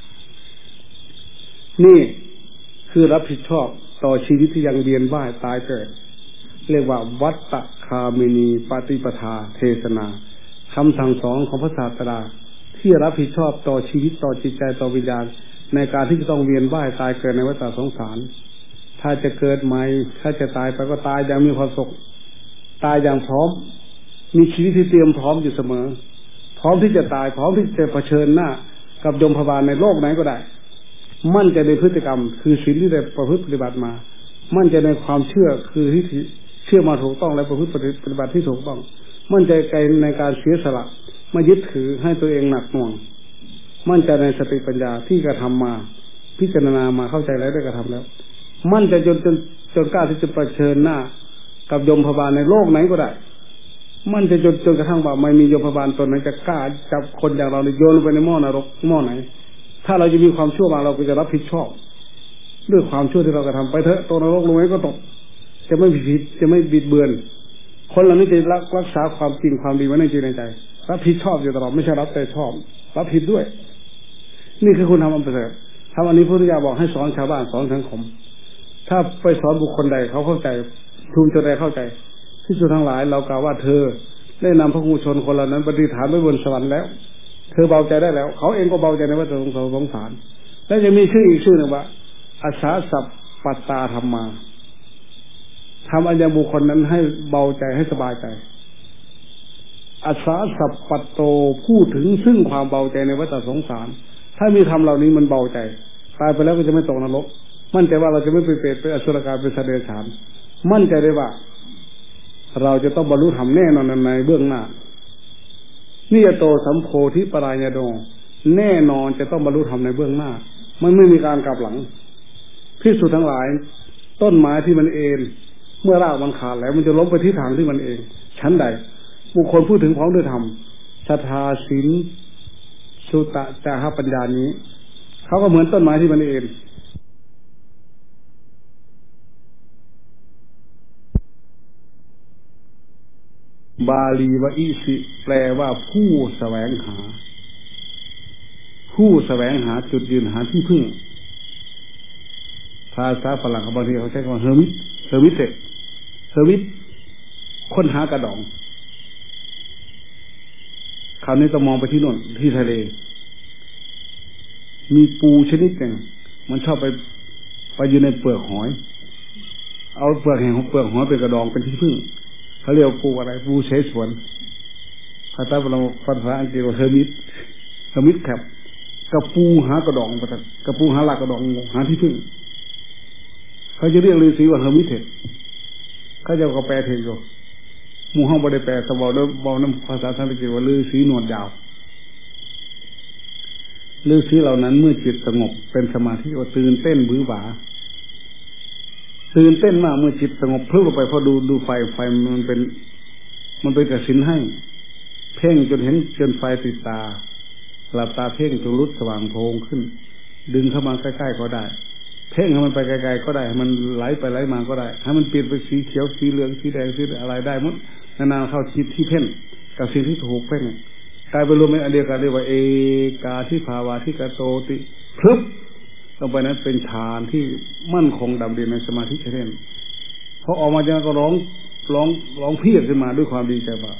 นี่คือรับผิดชอบต่อชีวิตที่ยังเวียนว่ายตายเกิดเรียกว่าวัตตคามินีปฏิปทาเทศนาคำสั่งสอนของพระศาสดาที่รับผิดชอบต่อชีวิตต่อจิตใจต่อวิญญาณในการที่จะต้องเวียนว่ายตายเกิดในวัฏสงสารถ้าจะเกิดใหม่ถ้าจะตายไปก็ตายอย่างมีความสุขตายอย่างพร้อมมีชีวิตที่เตรียมพร้อมอยู่เสมอพร้อมที่จะตายพร้อมที่จะเผชิญหน้ากับยมพบาลในโลกไหนก็ได้มั่นใจในพฤติกรรมคือศีลที่ได้ประพฤติปฏิบัติมามั่นใจในความเชื่อคือที่เชื่อมาถูกต้องและประพฤติปฏิบัติที่ถูกต้องมั่นใจในการเสียสละไม่ยึดถือให้ตัวเองหนักหน่วงมั่นใจในสติปัญญาที่กระทำมาพิจารณามาเข้าใจแล้วได้กระทำแล้วมั่นใจจนจนจนกล้าที่จะเผชิญหน้ากับยมพบาลในโลกไหนก็ได้มั่นใจจนจนกระทั่งว่าไม่มียมพบาลตนไหนจะกล้าจับคนอย่างเราโยนลงไปในหม้อนรกหม้อไหนถ้าเราจะมีความชั่วมาเราก็จะรับผิดชอบด้วยความชั่วที่เรากระทำไปเถอะตกนรกลงไหนก็ตกจะไม่ผิดจะไม่บิดเบือนคนเหล่านี้จะรักรักษาความจริงความดีไว้ในใจในใจรับผิดชอบอยู่ตลอดไม่ใช่รับแต่ชอบรับผิดด้วยนี่คือคุณทำอันประเสริฐทำอันนี้พระพุทธเจ้าบอกให้สอนชาวบ้านสอนสังคมถ้าไปสอนบุคคลใดเขาเข้าใจชุมชนใดเข้าใจที่สุดทั้งหลายเรากล่าวว่าเธอได้นำพระครูชนคนเหล่านั้นปฏิฐานไว้บนสวรรค์แล้วเธอเบาใจได้แล้วเขาเองก็เบาใจในวัฏสงสารและยังมีชื่ออีกชื่อหนึ่งว่าอาสาสัพปัตตาธรรมาทำอันยังบุคคลนั้นให้เบาใจให้สบายใจอาสาสัพปัตโตพูดถึงซึ่งความเบาใจในวัฏสงสารถ้ามีธรรมเหล่านี้มันเบาใจตายไปแล้วก็จะไม่ตกนรกมั่นใจว่าเราจะไม่ไปเปรตเป็นอสุรกายเป็นสัตว์เดรัจฉานมั่นใจได้ว่าเราจะต้องบรรลุธรรมแน่นอนในเบื้องหน้านิยโตสัมโพธิปรายโดแน่นอนจะต้องบรรลุธรรมในเบื้องหน้ามันไม่มีการกลับหลังภิกษุทั้งหลายต้นไม้ที่มันเอ็นเมื่อรากมันขาดแล้วมันจะล้มไปที่ทางที่มันเองชั้นใดบุคคลพูดถึงพร้อมด้วยธรรมศรัทธาศีลสุตะจาระปัญญานี้เขาก็เหมือนต้นไม้ที่มันเอ็นบาลีวะอิสิแปลว่าผู้แสวงหาผู้แสวงหาจุดยืนหาที่พึ่งภาษาฝรั่งบางทีเขาใช้คำว่าเฮอร์มิตเฮอร์มิตเตเฮอร์มิตค้นหากระดองคราวนี้ต้องมองไปที่โน่นที่ทะเลมีปูชนิดหนึ่งมันชอบไปไปอยู่ในเปลือกหอยเอาเปลือกแห่งของเปลือกหอยเป็นกระดองเป็นที่พึ่งเขาเรียกปูอะไรปูเชสวนภาษาเราภาษาอังกฤษว่าเฮอร์มิตเฮอร์มิตแคปกระปูหากระดองกระปูหาหลักกระดองหาที่พึ่งเขาจะเรียกฤาษีว่าเฮอร์มิตเทเขาจะก็แปลเทโยหมู่ห้องบริแปลสบอด้วยบอน้ำภาษาสันสกฤตว่าฤาษีหนวดยาวฤาษีเหล่านั้นเมื่อจิตสงบเป็นสมาธิก็ตื่นเต้นบื้อหวาตื่นเต้นมากเมื่อจิตสงบพลึบลงไปพอดูดูไฟไฟมันเป็นมันเป็นกระสินให้เพ่งจนเห็นจนไฟติดตาหลับตาเพ่งจนรุดสว่างโพลงขึ้นดึงเข้ามาใกล้ๆก็ได้เพ่งให้มันไปไกลๆก็ได้ให้มันไหลไปไหลมาก็ได้ให้มันเปลี่ยนไปสีเขียวสีเหลืองสีแดงสีอะไรได้หมดนานๆเข้าจิตที่เพ่งกับสิ่งที่ถูกเพ่งกลายเป็นรวมเป็นอันเดียวกันเรียกว่าเอกาทิภาวาทิกโตติพลึบลงไปนั้นเป็นฌานที่มั่นคงดำเด่นในสมาธิเช่นพอออกมาจากนั้นก็ร้องร้องร้องเพียรขึ้นมาด้วยความดีใจว่า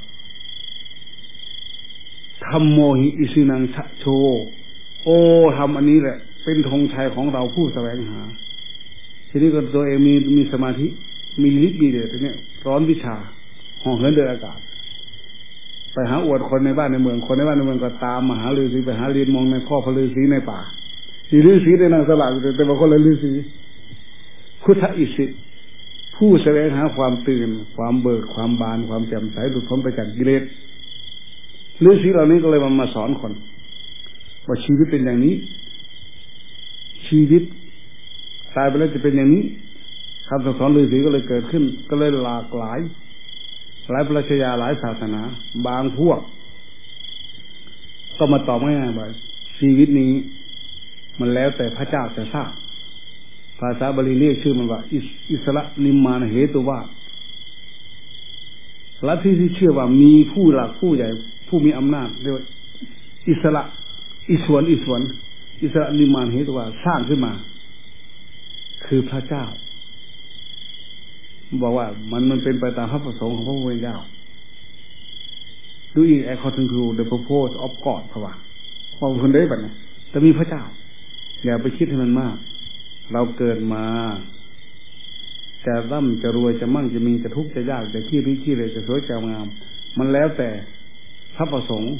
ธัมโมหิอิสินังชะโชโอ้ทำอันนี้แหละเป็นธงชัยของเราผู้แสวงหาทีนี้ก็ตัวเองมีมีสมาธิมีฤทธิ์มีเดชเนี่ยร้อนวิชาห่อเหินเดินอากาศไปหาอวดคนในบ้านในเมืองคนในบ้านในเมืองก็ตามมาหาฤาษีไปหาเรียนมองในพ่อพระฤาษีในป่าฤาษีได้นางสลาดแต่บางคนเลยฤาษีพุทธอิสิผู้แสวงหาความตื่นความเบิกความบานความแจ่มใสหลุดพ้นไปจากกิเลสฤาษีเหล่านี้ก็เลยมามาสอนคนว่าชีวิตเป็นอย่างนี้ชีวิตตายไปแล้วจะเป็นอย่างนี้คำสอนฤาษีก็เลยเกิดขึ้นก็เลยหลากหลายหลายปรัชญาหลายศาสนาบางพวกก็มาตอบง่ายๆว่าชีวิตนี้มันแล้วแต่พระเจ้าจะสร้างภาษาบาลีเรียกชื่อมันว่าอิสระนิมมานเหตุวาลัทธิที่เชื่อว่ามีผู้หลักผู้ใหญ่ผู้มีอำนาจเรียกว่าอิสระอิศวรอิศวรอิสระนิมมานเหตุวาสร้างขึ้นมาคือพระเจ้าบอกว่ามันมันเป็นไปตามพระประสงค์ของพระผู้เป็นเจ้า doing according to the purpose of God เพราะว่าพอคนได้แบบนี้จะมีพระเจ้าอย่าไปคิดให้มันมากเราเกิดมาจะร่ำจะรวยจะมั่งจะมีจะทุกข์จะยากจะขี้ริ้ขี้เลยจะสวยจะงามมันแล้วแต่พระประสงค์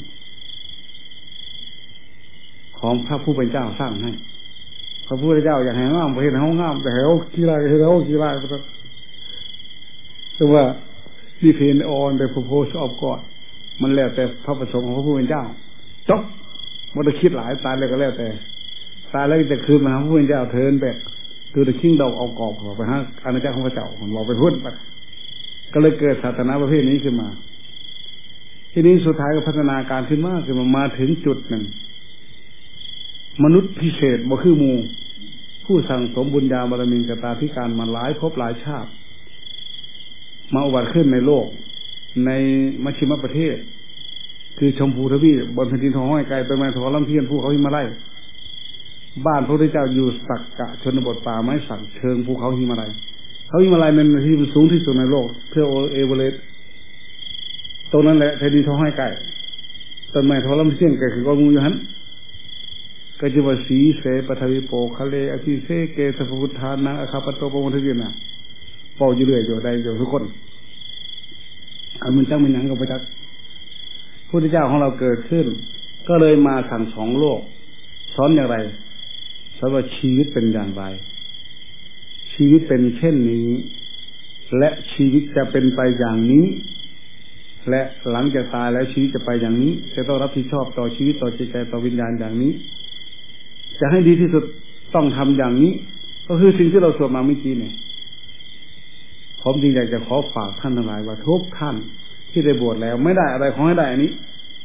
ของพระผู้เป็นเจ้าสร้างให้พระผู้เป็นเจ้าอยากให้งามไปเห็นเขางามแต่ให้เขาขี้ลายให้เขาขี้ลายแต่ว่า depend on the purpose of God มันแล้วแต่พระประสงค์ของพระผู้เป็นเจ้าจบมันจะคิดหลายตายเลยก็แล้วแต่ตายแล้วจะคืนมาหาพระผู้เป็นเจ้าเทินแบกคือจะชิงดอกเอากอบไปหาอาณาจักรของพระเจ้าผมบอกไปพุ่นไปก็เลยเกิดศาสนาประเภทนี้ขึ้นมาทีนี้สุดท้ายก็พัฒนาการขึ้นมากขึ้นมามาถึงจุดหนึ่งมนุษย์พิเศษบ่คือหมู่ผู้สั่งสมบุญญาบารมีกตาธิการมาหลายภพหลายชาติมาอุบัติขึ้นในโลกในมัชชิมประเทศคือชมพูทวีปบนแผ่นดินทองห้อยไกลไปมาทอลำเทียนภูเขาหิมาลัยบ้านพระพุทธเจ้าอยู่สักกะชนบทป่าไม้สักเชิงภูเขาหิมาลัยเขาหิมาลัยเป็นที่สูงที่สุดในโลกเพื่อเอเวอเรสต์ตรงนั้นแหละแผ่นดินทองห้อยไกลต้นไม้ทอลำเทียนไกลคือก้อนงูอยู่หันก็จะว่าสีเสปทวิโปคะเลอภิเสเกสพุทธานังอคาปโตปมทวีนะเป่าอยู่เรื่อยอยู่ใดอยู่ทุกคนอันมันจังมันยังกับพระจักพุทธเจ้าของเราเกิดขึ้นก็เลยมาสั่งสองโลกสอนอย่างไรสอนว่าชีวิตเป็นอย่างไรชีวิตเป็นเช่นนี้และชีวิตจะเป็นไปอย่างนี้และหลังจากตายแล้วชีวิตจะไปอย่างนี้จะต้องรับผิดชอบต่อชีวิตต่อจิตใจต่อวิญญาณอย่างนี้จะให้ดีที่สุดต้องทำอย่างนี้ก็คือสิ่งที่เราสวดมาเมื่อกี้เนี่ยผมจริงอยากจะขอฝากท่านทั้งหลายว่าทุกท่านที่ได้บวชแล้วไม่ได้อะไรขอให้ได้อันนี้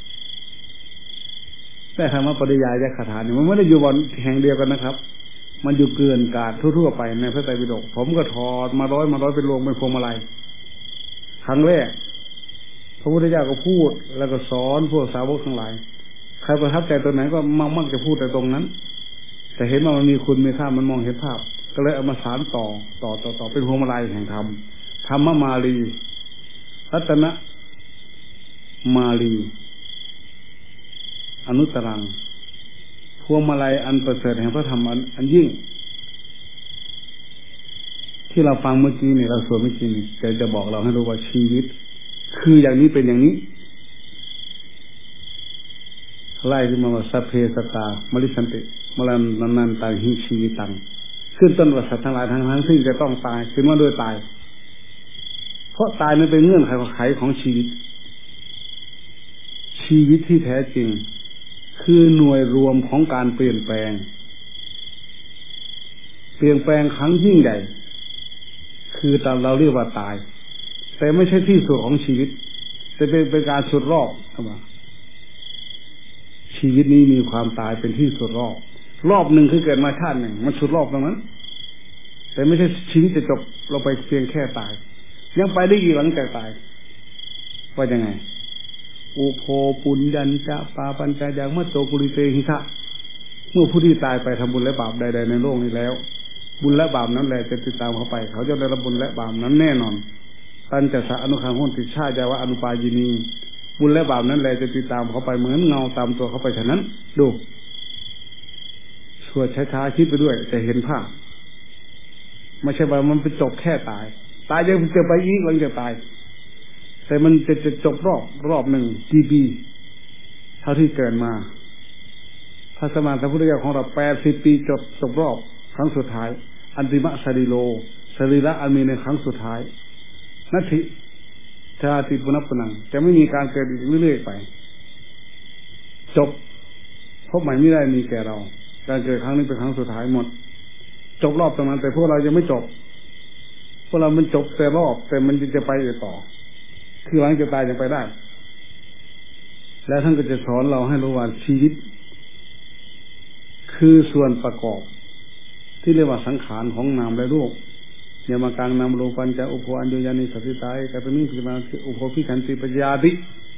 ได้คำว่าปริยายคาถาเนี่ยมันไม่ได้อยู่บนแห่งเดียวกันนะครับมันอยู่เกินกาดทั่วๆไปในพระไตรปิฎกผมก็ถอดมาร้อยมาร้อยเป็นรวงเป็นพวงมาลัยครั้งแรกพระพุทธเจ้าก็พูดแล้วก็สอนพวกสาวกทั้งหลายใครประทับใจตัวไหนก็มักมักจะพูดแต่ตรงนั้นแต่เห็นว่ามันมีคุณมีค่ามันมองเห็นภาพก็เลยเอามาสานต่อต่อต่อต่อเป็นพวงมาลัยแห่งธรรมธรรมมาลีรัตนะมาลีอนุตตรังพวงมาลัยอันประเสริฐแห่งพระธรรมอันอันยิ่งที่เราฟังเมื่อกี้เนี่ยเราสวดเมื่อกี้นี่จะจะบอกเราให้รู้ว่าชีวิตคืออย่างนี้เป็นอย่างนี้ไล่ขึ้นมาว่าสัพเพสตามริสันติมรณะนันตังหิชีวิตังขึ้นต้นว่าสัตว์ทั้งหลายทั้งนั้นซึ่งจะต้องตายขึ้นมาโดยตายเพราะตายมันเป็นเงื่อนไขของไขของชีวิตชีวิตที่แท้จริงคือหน่วยรวมของการเปลี่ยนแปลงเปลี่ยนแปลงครั้งยิ่งใหญ่คือตามเราเรียกว่าตายแต่ไม่ใช่ที่สุดของชีวิตแต่เป็นเป็นการสุดรอบเข้ามาชีวิตนี้มีความตายเป็นที่สุดรอบรอบหนึ่งคือเกิดมาชาติหนึ่งมันสุดรอบตรงนั้นแต่ไม่ใช่ชีวิตจะจบเราไปเพียงแค่ตายยังไปได้อีกหลังจากตายว่ายังไงอุโภปุญญัญจะปาปัญจยังมัตโตปุริเตหิทะเมื่อผู้ที่ตายไปทำบุญและบาปใดๆในโลกนี้แล้วบุญและบาปนั้นแหละจะติดตามเขาไปเขาจะได้รับบุญและบาปนั้นแน่นอนตันจะสะอนุขังโหติชาติวะอนุปายินีบุญและบาปนั้นแหละจะติดตามเขาไปเหมือนเงาตามตัวเขาไปฉะนั้นดูสวดช้าๆคิดไปด้วยจะเห็นภาพไม่ใช่ว่ามันไปจบแค่ตายตายยังจะไปอีกหลังจากตายแต่มันจะจะจบรอบรอบหนึ่งกี่ปีเท่าที่เกิดมาพระสมมาสัมพุทธเจ้าของเราแปดสิบปีจบจบรอบครั้งสุดท้ายอันติมะสรีโลสรีระอันมีในครั้งสุดท้ายนัตถิชาติปุณพนังจะไม่มีการเกิดอีกเรื่อยๆไปจบพบใหม่ไม่ได้มีแก่เราการเกิดครั้งนี้เป็นครั้งสุดท้ายหมดจบรอบตรงนั้นแต่พวกเรายังไม่จบพวกเรามันจบแต่รอบแต่มันจะไปต่อคือหลังจะตายยังไปได้แล้วท่านก็จะสอนเราให้รู้ว่าชีวิตคือส่วนประกอบที่เรียกว่าสังขารของนามและรูปอย่ามากลางนามโลปัญจอุปโภอัญญานิสัตติตายกัตมิพิมาอุปโภพิขันติปัญญาติ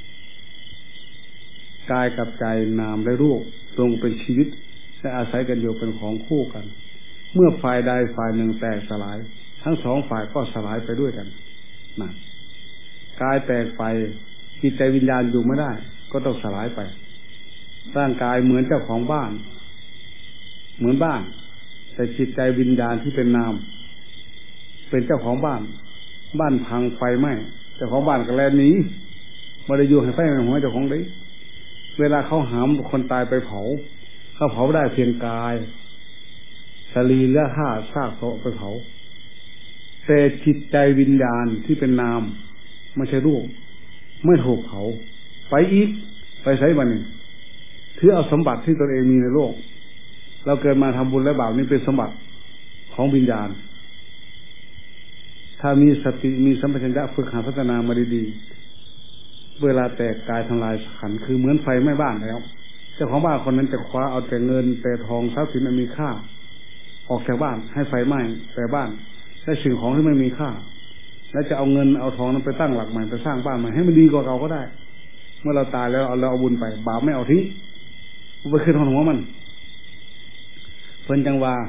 กายกับใจนามและรูปตรงเป็นชีวิตและอาศัยกันอยู่เป็นของคู่กันเมื่อฝ่ายใดฝ่ายหนึ่งแตกสลายทั้งสองฝ่ายก็สลายไปด้วยกันนะกายแตกไปจิตใจวิญญาณอยู่ไม่ได้ก็ต้องสลายไปร่างกายเหมือนเจ้าของบ้านเหมือนบ้านแต่จิตใจวิญญาณที่เป็นนามเป็นเจ้าของบ้านบ้านพังไฟไหม้เจ้าของบ้านก็แลหนีมาได้อยู่ให้ไฟไหม้หัวเจ้าของได้เวลาเขาหามคนตายไปเผาเขาเผาได้เพียงกายสรีระธาตุซากศพไปเผาแต่จิตใจวิญญาณที่เป็นนามไม่ใช่รูปไม่ถูกเผาไปอีกไปใช้บันนี่ถือเอาสมบัติที่ตนเองมีในโลกเราเกิดมาทำบุญและบาปนี่เป็นสมบัติของวิญญาณถ้ามีสติมีสัมปชัญญะฝึกหัดพัฒนามาดีๆเวลาแตกกายทำลายขันคือเหมือนไฟไหม้บ้านแล้วเจ้าของบ้านคนนั้นจะคว้าเอาแต่เงินแต่ทองทรัพย์สินอันมีค่าออกจากบ้านให้ไฟไหม้แต่บ้านและสิ่งของที่ไม่มีค่าแล้วจะเอาเงินเอาทองนั้นไปตั้งหลักใหม่ไปสร้างบ้านใหม่ให้มันดีกว่าเก่าก็ได้เมื่อเราตายแล้วเราเอาบุญไปบาปไม่เอาทิ้งไปขึ้นหัวมันเพิ่นจังว่า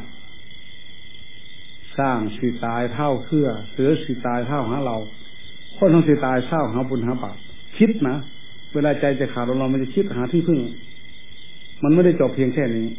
สร้างสิตายเท่าเครือเสือสิตายเท่าหาเราคนทั้งสิตายเท่าหาบุญหาบาปคิดนะเวลาใจจะขาดเรามันจะคิดหาที่พึ่งมันไม่ได้จบเพียงแค่นี้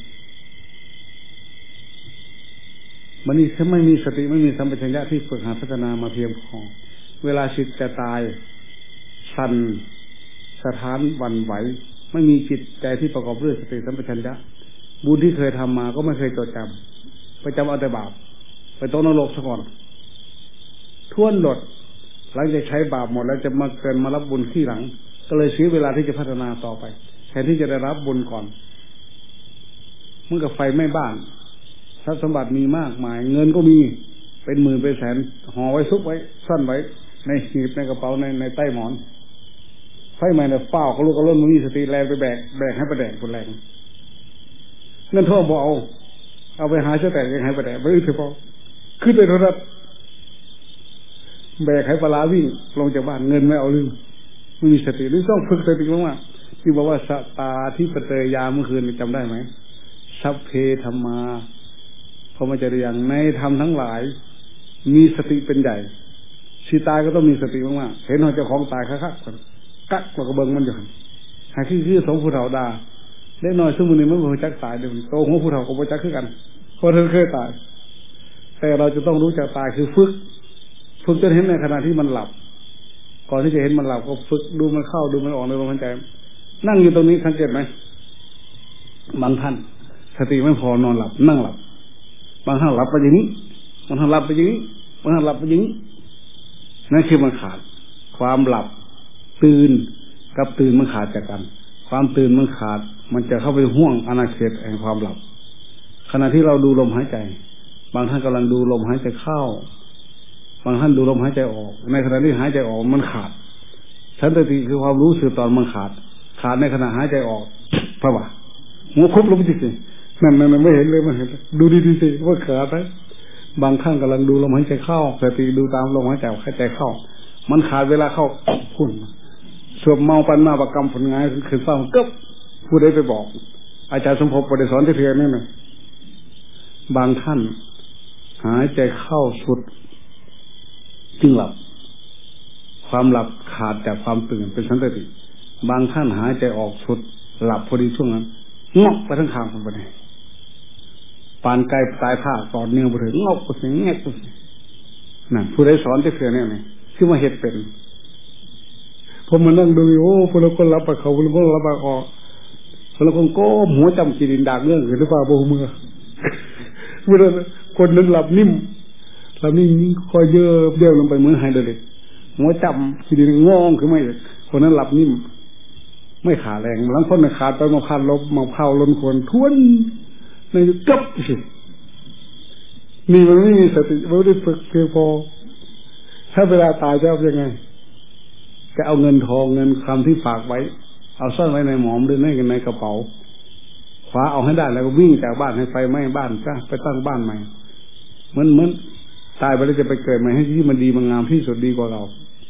มันนี่ถ้าไม่มีสติไม่มีสัมปชัญญะที่ฝึกหาพัฒนามาเพียงพอเวลาจิตจะตายสั่นสถานวันไหวไม่มีจิตใจที่ประกอบด้วยสติสัมปชัญญะบุญที่เคยทำมาก็ไม่เคยจดจำไปจำเอาแต่บาปไปตกนรกซะก่อนท่วนหลดหลังจากใช้บาปหมดแล้วจะมาเกินมารับบุญที่หลังก็เลยเสียเวลาที่จะพัฒนาต่อไปแทนที่จะได้รับบุญก่อนเมื่อกับไฟไหม้บ้านทรัพย์สมบัติมีมากมายเงินก็มีเป็นหมื่นเป็นแสนห่อไว้ซุกไว้ซ่อนไว้ในหีบในกระเป๋าในในใต้หมอนไฟไหม้เนี่ยเฝ้าก็ลูกก็ล้นมันมีสติแรงไปแบกแบกให้ประแดกคนแรงเงินท่อบ่เอาเอาไปหาเสื้อแตกยังให้ประแดกไม่ได้ถือพอขึ้นไปโทรศัพท์แบกให้ปลาวิ่งลงจากบ้านเงินไม่เอาลืมไม่มีสติหรือต้องฝึกสติมากๆที่บอกว่าสตาที่ปเตยยาเมื่อคืนจำได้ไหมสัพเพธรรมาพอมาจะเรียงในธรรมทั้งหลายมีสติเป็นใหญ่ชีตายก็ต้องมีสติมากๆเห็นเขาเจ้าของตายคักๆกักกว่ากระเบิงมันอยู่หาคือคือสองผู้เฒ่าดาเล็กน้อยซึ่งมันนี่มันหัวจักตายเดี๋ยวโตหัวผู้เฒ่าก็บ่จักคือกันเพราะเธอเคยตายแต่เราจะต้องรู้จักตายคือฝึกฝึกจนเห็นในขณะที่มันหลับก่อนที่จะเห็นมันหลับก็ฝึกดูมันเข้าดูมันออกในลมหายใจนั่งอยู่ตรงนี้สังเกตไหมบางท่านสติไม่พอนอนหลับนั่งหลับบางท่านหลับไปอย่างนี้บางท่านหลับไปอย่างนี้บางท่านหลับไปอย่างนี้นั่นคือมันขาดความหลับตื่นกับตื่นมันขาดจากกันความตื่นมันขาดมันจะเข้าไปห่วงอาณาเขตแห่งความหลับขณะที่เราดูลมหายใจบางท่านกำลังดูลมหายใจเข้าบางท่านดูลมหายใจออกในขณะที่หายใจออกมันขาดสันติคือความรู้สึกตอนมันขาดขาดในขณะหายใจออกเพราะว่าหัวคุบลงไปจริงๆนั่นนั่นไม่เห็นเลยมันเห็นดูดีๆสิว่าขาดไหมบางท่านกำลังดูลมหายใจเข้าสติดูตามลมหายใจหายใจเข้ามันขาดเวลาเข้าพุ่นสวมเมาปันมาประกรรมผลงานคือเศร้าก็ผู้ใดไปบอกอาจารย์สมภพประเดสอนที่เพียรนี่นะบางท่านหายใจเข้าสุดจึงหลับความหลับขาดจากความตื่นเป็นสันติบางท่านหายใจออกสุดหลับพอดีช่วงนั้นงอกไปทั้งทางไปเลยปานไกลตายผ้าตอดเนื้อไปถึงงอกไปถึงแงกไปนั่นผู้ใดสอนที่เพียรนี่ไงคือมาเหตุเป็นผมมานั่งดูโอ้พวกเราคนรับปากเขาพวกเราคนรับปากออกพวกเราคนก้มหัวจำกีดินดากเงื่อนหรือเปล่าโบมือเมื่อคนนั้นหลับนิ่มหลับนิ่มคอยเยอะเดี่ยวลงไปเหมือนไฮเดรลิกหัวจำกีดินงองคือไม่คนนั้นหลับนิ่มไม่ขาแรงหลังคนน่ะขาดไปมาพันลบมาเข้าล้นคนทวนในกึบสินี่มันไม่มีสติไม่ได้ฝึกเพียงพอถ้าเวลาตายจะเอายังไงจะเอาเงินทองเงินคำที่ฝากไว้เอาซ่อนไว้ในหมอมหรือในในกระเป๋าคว้าเอาให้ได้แล้วก็วิ่งจากบ้านให้ไฟไหม้บ้านก็ไปตั้งบ้านใหม่เหมือนเหมือนตายไปแล้วจะไปเกิดใหม่ให้ที่มันดีมันงามที่สุดดีกว่าเรา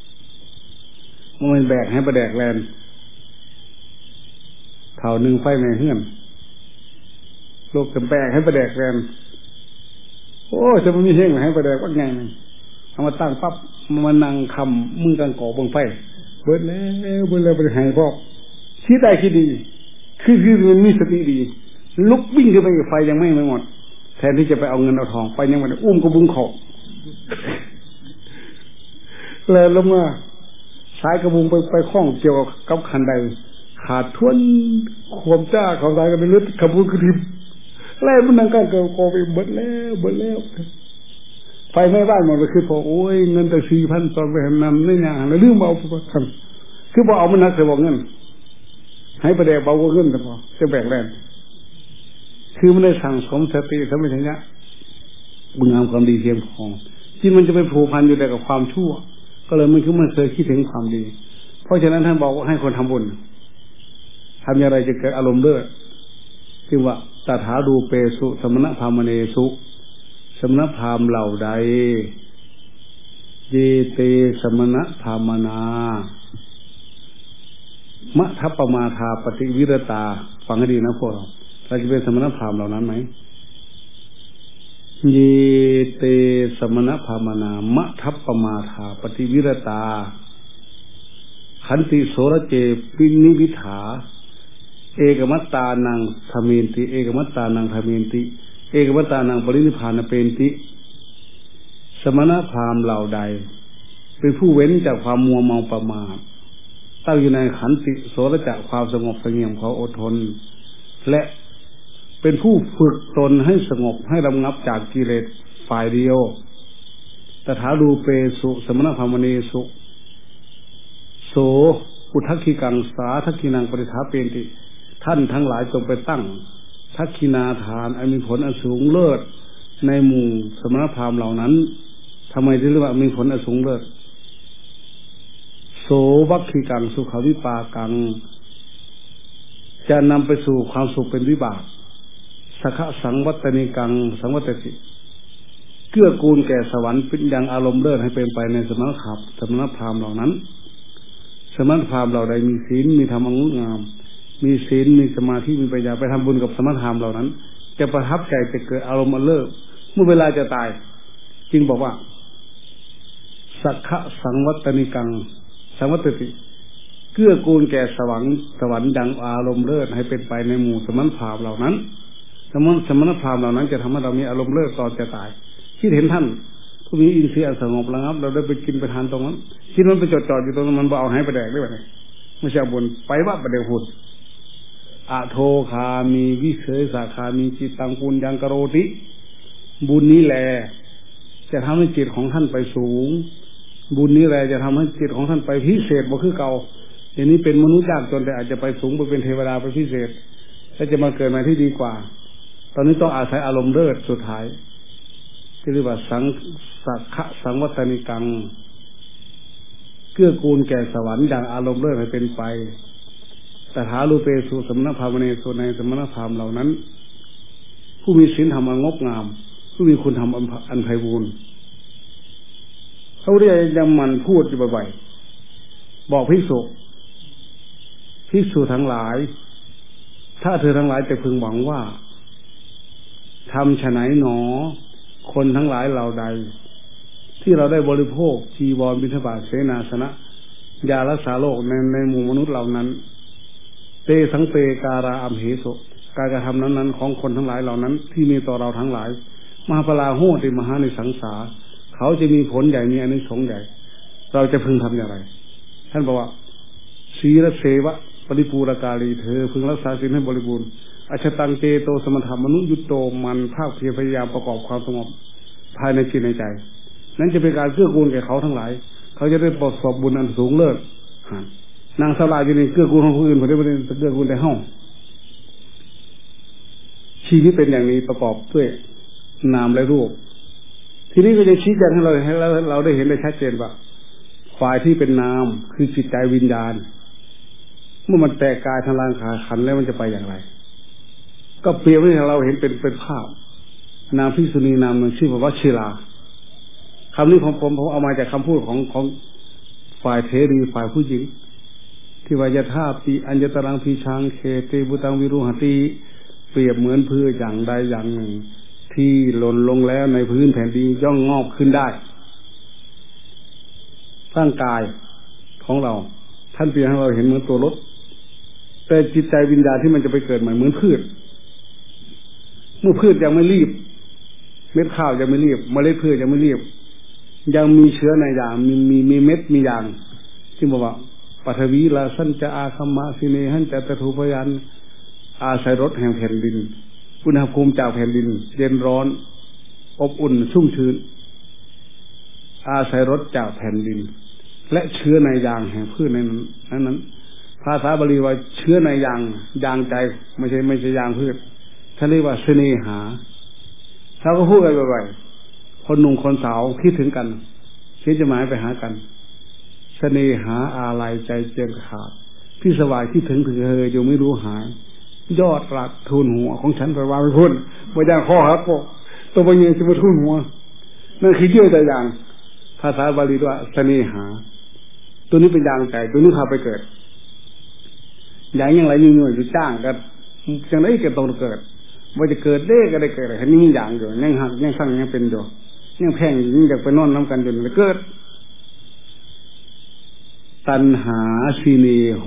มันแบกให้ประแดกแลนเท่าหนึ่งไฟไหม้เฮื่อนโลกจะแบกให้ประแดกแลนโอ้จะมันมีเฮงให้ประแดกว่าไงเอามาตั้งปั๊บมันนั่งคำมึงกันก่อบงไฟเบิดแล้วเบิดแล้วไปหายพ่อคิดได้คิดดีคือคือมันมีสติดีลุกวิ่งขึ้นไปไฟยังไม่ไม่หมดแทนที่จะไปเอาเงินเอาทองไปยังไงอุ้มกระบุงขอกแล้วลงมาสายกระบุงไปไปคล้องเกี่ยวกับคันใดขาดท้วนข่มจ้าเขาสายกันไปลึกกระบุงกระทิบแล้วมันนั่งกันเกี่ยวกอไปเบิดแล้วเบิดแล้วไฟไหม้บ้านหมดเลยคือพอโอ้ยเงินแต่สี่พันตอนไปเห็นนำนี่อย่างแล้วลืมเอาไปทำคือพอเอามันนักจะบอกเงินให้ประเดี๋ยวเบากว่าเงินแต่พอจะแบกแรงคือมันได้สั่งสมสติสมัยนี้บุญงามความดีเพียงพอที่มันจะไปผูกพันอยู่แต่กับความชั่วก็เลยมันคือมันเคยคิดถึงความดีเพราะฉะนั้นท่านบอกว่าให้คนทำบุญทำอย่างไรจะเกิดอารมณ์เลิศที่ว่าตถาดูเปสุสมณพามเนสุสมณพราหมณ์เหล่าใดเยเตสมณพรามนามะทัปปมาทาปฏิวิรตาฟังให้ดีนะพวกเราเราจะเป็นสมณพราหมณ์เหล่านั้นไหมเยเตสมณพรามนามะทัปปมาทาปฏิวิรตาขันติโสรเจปินิวิถาเอกมัตตานังธเมนติเอกมัตตานังธเมนติเอกมัตตานังปรินิพพานเป็นติสมณพราหมณ์เหล่าใดเป็นผู้เว้นจากความมัวเมาประมาทตั้งอยู่ในขันติโสรจะความสงบเสงี่ยมความอดทนและเป็นผู้ฝึกตนให้สงบให้ระงับจากกิเลสฝ่ายเดียวตถาดูเปสุสมณพรามเนสุโสอุทักขิกังสาทักขินังปริทาเปนติท่านทั้งหลายจงไปตั้งทักขินาทานอันมีผลอันสูงเลิศในหมู่สมณพราหมณ์เหล่านั้นทำไมถึงเรียกว่ามีผลอันสูงเลิศโสวัคคิกังสุขวิปากังจะนำไปสู่ความสุขเป็นวิบากสัขสังวัตนิกังสังวัตติเกื้อกูลแก่สวรรค์เป็นอย่างอารมณ์เลิศให้เป็นไปในสมณขับสมณพราหมณ์เหล่านั้นสมณพราหมณ์เหล่าใดมีศีลมีธรรมงดงามมีศีลมีสมาธิมีปัญญาไปทำบุญกับสมณพราหมณ์เหล่านั้นจะประทับใจจะเกิดอารมณ์อันเลิศเมื่อเวลาจะตายจึงบอกว่าสัขสังวัตนิกังสังวัตติเกื้อกูลแก่สวรรค์สวรรค์ดังอารมณ์เลิศให้เป็นไปในหมู่สมณพราหมณ์เหล่านั้นสมณสมณพราหมณ์เหล่านั้นจะทำให้เรามีอารมณ์เลิศตอนจะตายคิดเห็นท่านผู้มีอินทรีย์สงบระงับเราได้ไปกินไปทานตรงนั้นคิดมันไปจอดจอดอยู่ตรงนั้นมันเอาให้ไปแดกได้ไหมไม่ใช่บุญไปว่าประเดี๋ยวหุ่นอะโทคามีวิเศษสาคามีจิตตังปุญญังกโรติบุญนี้แหละจะทำให้จิตของท่านไปสูงบุญนี้แหละจะทำให้จิตของท่านไปพิเศษบ่คือเก่าอย่างนี้เป็นมนุษย์ยากจนแต่อาจจะไปสูงไปเป็นเทวดาไปพิเศษและจะมาเกิดมาที่ดีกว่าตอนนี้ต้องอาศัยอารมณ์เลิศสุดท้ายที่เรียกว่าสังสักขะสังวัตนิกังเกื้อกูลแก่สวรรค์อย่างอารมณ์เลิศให้เป็นไปตถาลูเปสุสมณพรามเนสุในสมณพราหมณ์เหล่านั้นผู้มีศีลธรรมงดงามผู้มีคุณธรรมอันไพบูลย์เขาเรียกยังมันพูดอยู่บ่อยๆบอกภิกษุภิกษุทั้งหลายถ้าเธอทั้งหลายจะพึงหวังว่าทำฉะไหนหนอคนทั้งหลายเหล่าใดที่เราได้บริโภคจีวรบิณฑบาตเสนาสนะยารักษาโรคในในหมู่มนุษย์เหล่านั้นเตสังเปการาอัมเหโสการกระทำนั้นๆของคนทั้งหลายเหล่านั้นที่มีต่อเราทั้งหลายมหาปลาโหติมหาในสังสารเขาจะมีผลใหญ่มีอานิสงส์ใหญ่เราจะพึงทำอย่างไรท่านบอกว่าศีลเสวะปริปูรกาลีเธอพึงรักษาศีลให้บริบูรณ์อชตังเจโตสมถามนุยุตโตมันภาคเพียรพยายามประกอบความสงบภายในจิตในใจนั้นจะเป็นการเกื้อกูลแก่เขาทั้งหลายเขาจะได้ประสบบุญอันสูงเลิศนางสลาอยู่ในเกื้อกูลของผู้อื่นคนได้ไม่ได้เกื้อกูลแต่ห้องชีวิตเป็นอย่างนี้ประกอบด้วยนามและรูปทีนี้ก็จะชี้แจงให้เราให้เราเราได้เห็นได้ชัดเจนว่าฝ่ายที่เป็นนามคือจิตใจวิญญาณเมื่อมันแตกกายทางร่างกายขันแล้วมันจะไปอย่างไรก็เปรียบให้เราเห็นเป็นเป็นภาพนามภิกษุณีนามหนึ่งชื่อว่าวัชิราคำนี้ของผมผมเอามาจากคำพูดของของฝ่ายเทรีฝ่ายผู้หญิงที่ว่ายะธาปิอัญญตรังพีชังเคเตบุตังวิรุหติเปรียบเหมือนพืชอย่างใดอย่างหนึ่งที่หล่นลงแล้วในพื้นแผ่นดินย่องงอกขึ้นได้ร่างกายของเราท่านเปรียบให้เราเห็นเหมือนตัวรถแต่จิตใจวิญญาณที่มันจะไปเกิดใหม่เหมือนพืชเมื่อพืชยังไม่รีบเม็ดข้าวยังไม่รีบเมล็ดพืชยังไม่รีบยังมีเชื้อในยางมีมีมีเม็ดมียางที่บอกว่าปัทวีลาสัญจะอาคัมมะสิเนหันจะตะทูพยันอาศัยรสแห่งแผ่นดินอุณหภูมิจากแผ่นดินเย็นร้อนอบอุ่นชุ่มชื้นอาศัยรสจากแผ่นดินและเชื้อในยางแห่งพืชในนั้นนั้นภาษาบาลีว่าเชื้อในยางยางใจไม่ใช่ไม่ใช่ยางพืชท่านเรียกว่าเสน่หาเราก็พูดกันบ่อยๆคนหนุ่มคนสาวคิดถึงกันคิดจะหมายไปหากันเสน่หาอาลัยใจเจียงขาดพี่สวายคิดถึงถึงเธออยู่ไม่รู้หายยอดหลักทูลหัวของฉันไปวางไปพุ่นไม่ได้ข้อครับพวกตัวบางอย่างจะมาทูลหัวนั่นคือเยื่อใจอย่างภาษาบาลีว่าเสน่หาตัวนี้เป็นยางใจตัวนี้พาไปเกิดอย่างอย่างไรยิ่งหน่วยอยู่จ้างกันจังไรก็ต้องเกิดว่าจะเกิดได้ก็ได้เกิดอะไรนี่มีอย่างอยู่ยังหักยังสั่งยังเป็นอยู่ยังแพงยังอยากไปนอนน้ำกันอยู่เลยเกิดตัณหาสิเนโห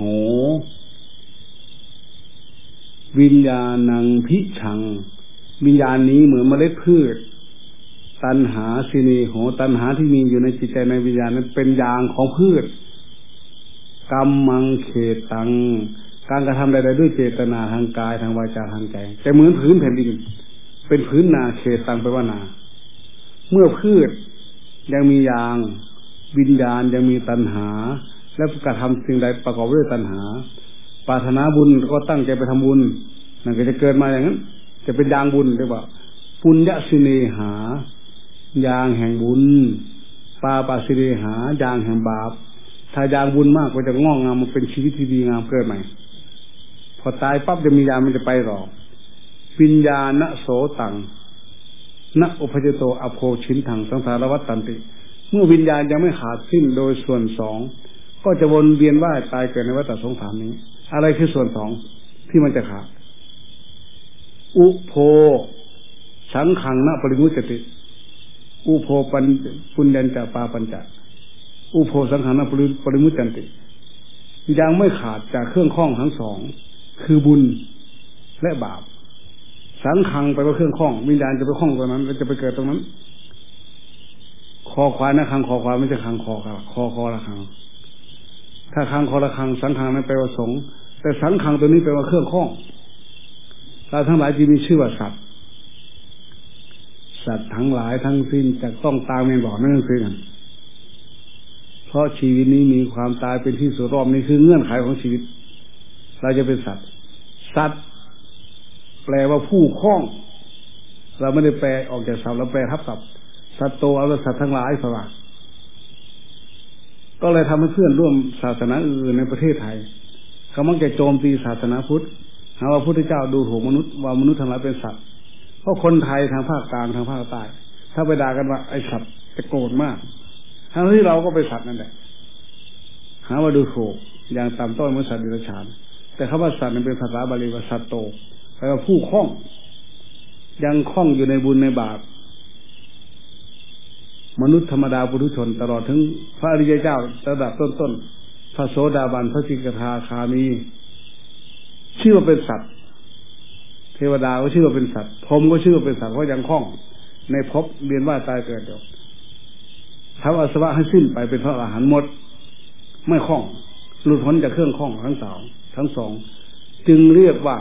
วิญญาณังพิชังวิญญาณนี้เหมือนเมล็ดพืชตัณหาสิเนโหตัณหาที่มีอยู่ในจิตใจในวิญญาณนั้นเป็นยางของพืชกรรมมังเขตังการกระทำใดๆด้วยเจตนาทางกายทางวาจาทางใจแต่เหมือนพื้นแผ่นดินเป็นพื้นนาเขตังไปว่านาเมื่อพืชยังมียางวิญญาณยังมีตัณหาและกระทำสิ่งใดประกอบด้วยตัณหาปรารถนาบุญก็ตั้งใจไปทำบุญนั่นก็จะเกิดมาอย่างนั้นจะเป็นยางบุญเรียกว่าปุญญสิเนหายางแห่งบุญปาปาสิเนหายางแห่งบาปถ้ายางบุญมากก็จะงอกงามมันเป็นชีวิตที่ดีงามเกิดใหม่พอตายปั๊บจะมียางมันจะไปหรอกวิญญาณโสตังนะอุปจโตอโภชินทังสังสารวัฏตันติเมื่อวิญญาณยังไม่ขาดสิ้นโดยส่วนสองก็จะวนเวียนว่ายตายเกิดในวัฏสงสารนี้อะไรคือส่วนสองที่มันจะขาดอุโภสังขังนะปริมุจติอุโภปัญปุญญัญจะปาปัญจะอุโภสังขังนะปริมุจจันติยังไม่ขาดจากเครื่องข้องทั้งสองคือบุญและบาปสังขังไปว่าเครื่องข้องวิญญาณจะไปข้องตรงนั้นแล้วจะไปเกิดตรงนั้นคอควายนะขังคอควายไม่ใช่ขังคอครับคอคอละขังถ้าขังคอละขังสังขังนั้นแปลว่าสงแต่สังขังตัวนี้แปลว่าเครื่องข้องเราทั้งหลายที่มีชื่อว่าสัตว์สัตว์ทั้งหลายทั้งสิ้นจะต้องตายเมนบอกนั่นคือกันเพราะชีวิตนี้มีความตายเป็นที่สุดรอบนี้คือเงื่อนไขของชีวิตเราจะเป็นสัตว์สัตว์แปลว่าผู้คล้องเราไม่ได้แปลออกจากศัพท์เราแปลทับศัพท์สัตว์โตเอาสัตว์ทั้งหลายสว่าก็เลยทำให้เพื่อนร่วมศาสนาอื่นในประเทศไทยเขามักจะโจมตีศาสนาพุทธหาว่าพระพุทธเจ้าดูถูกมนุษย์ว่ามนุษย์ทั้งหลายเป็นสัตว์เพราะคนไทยทางภาคกลางทางภาคใต้ถ้าไปด่ากันว่าไอ้สัตว์จะโกรธมากทั้งที่เราก็เป็นสัตว์นั่นแหละหาว่าดูถูกอย่างต่ำต้อยเหมือนสัตว์เดรัจฉานแต่คำว่าสัตว์นั้นเป็นภาษาบาลีว่าสัตโตแปลว่าผู้คล้องยังคล้องอยู่ในบุญในบาปมนุษย์ธรรมดาปุถุชนตลอดถึงพระอริยเจ้าระดับต้นๆพระโสดาบันพระสิกขาคามีชื่อว่าเป็นสัตว์เทวดาก็ชื่อว่าเป็นสัตว์พรหมก็ชื่อว่าเป็นสัตว์เพราะยังคล้องในภพเวียนว่ายตายเกิดอยู่ทำอาสวะให้สิ้นไปเป็นพระอรหันต์หมดไม่คล้องหลุดพ้นจากเครื่องคล้องทั้งสองทั้งสองจึงเรียกว่า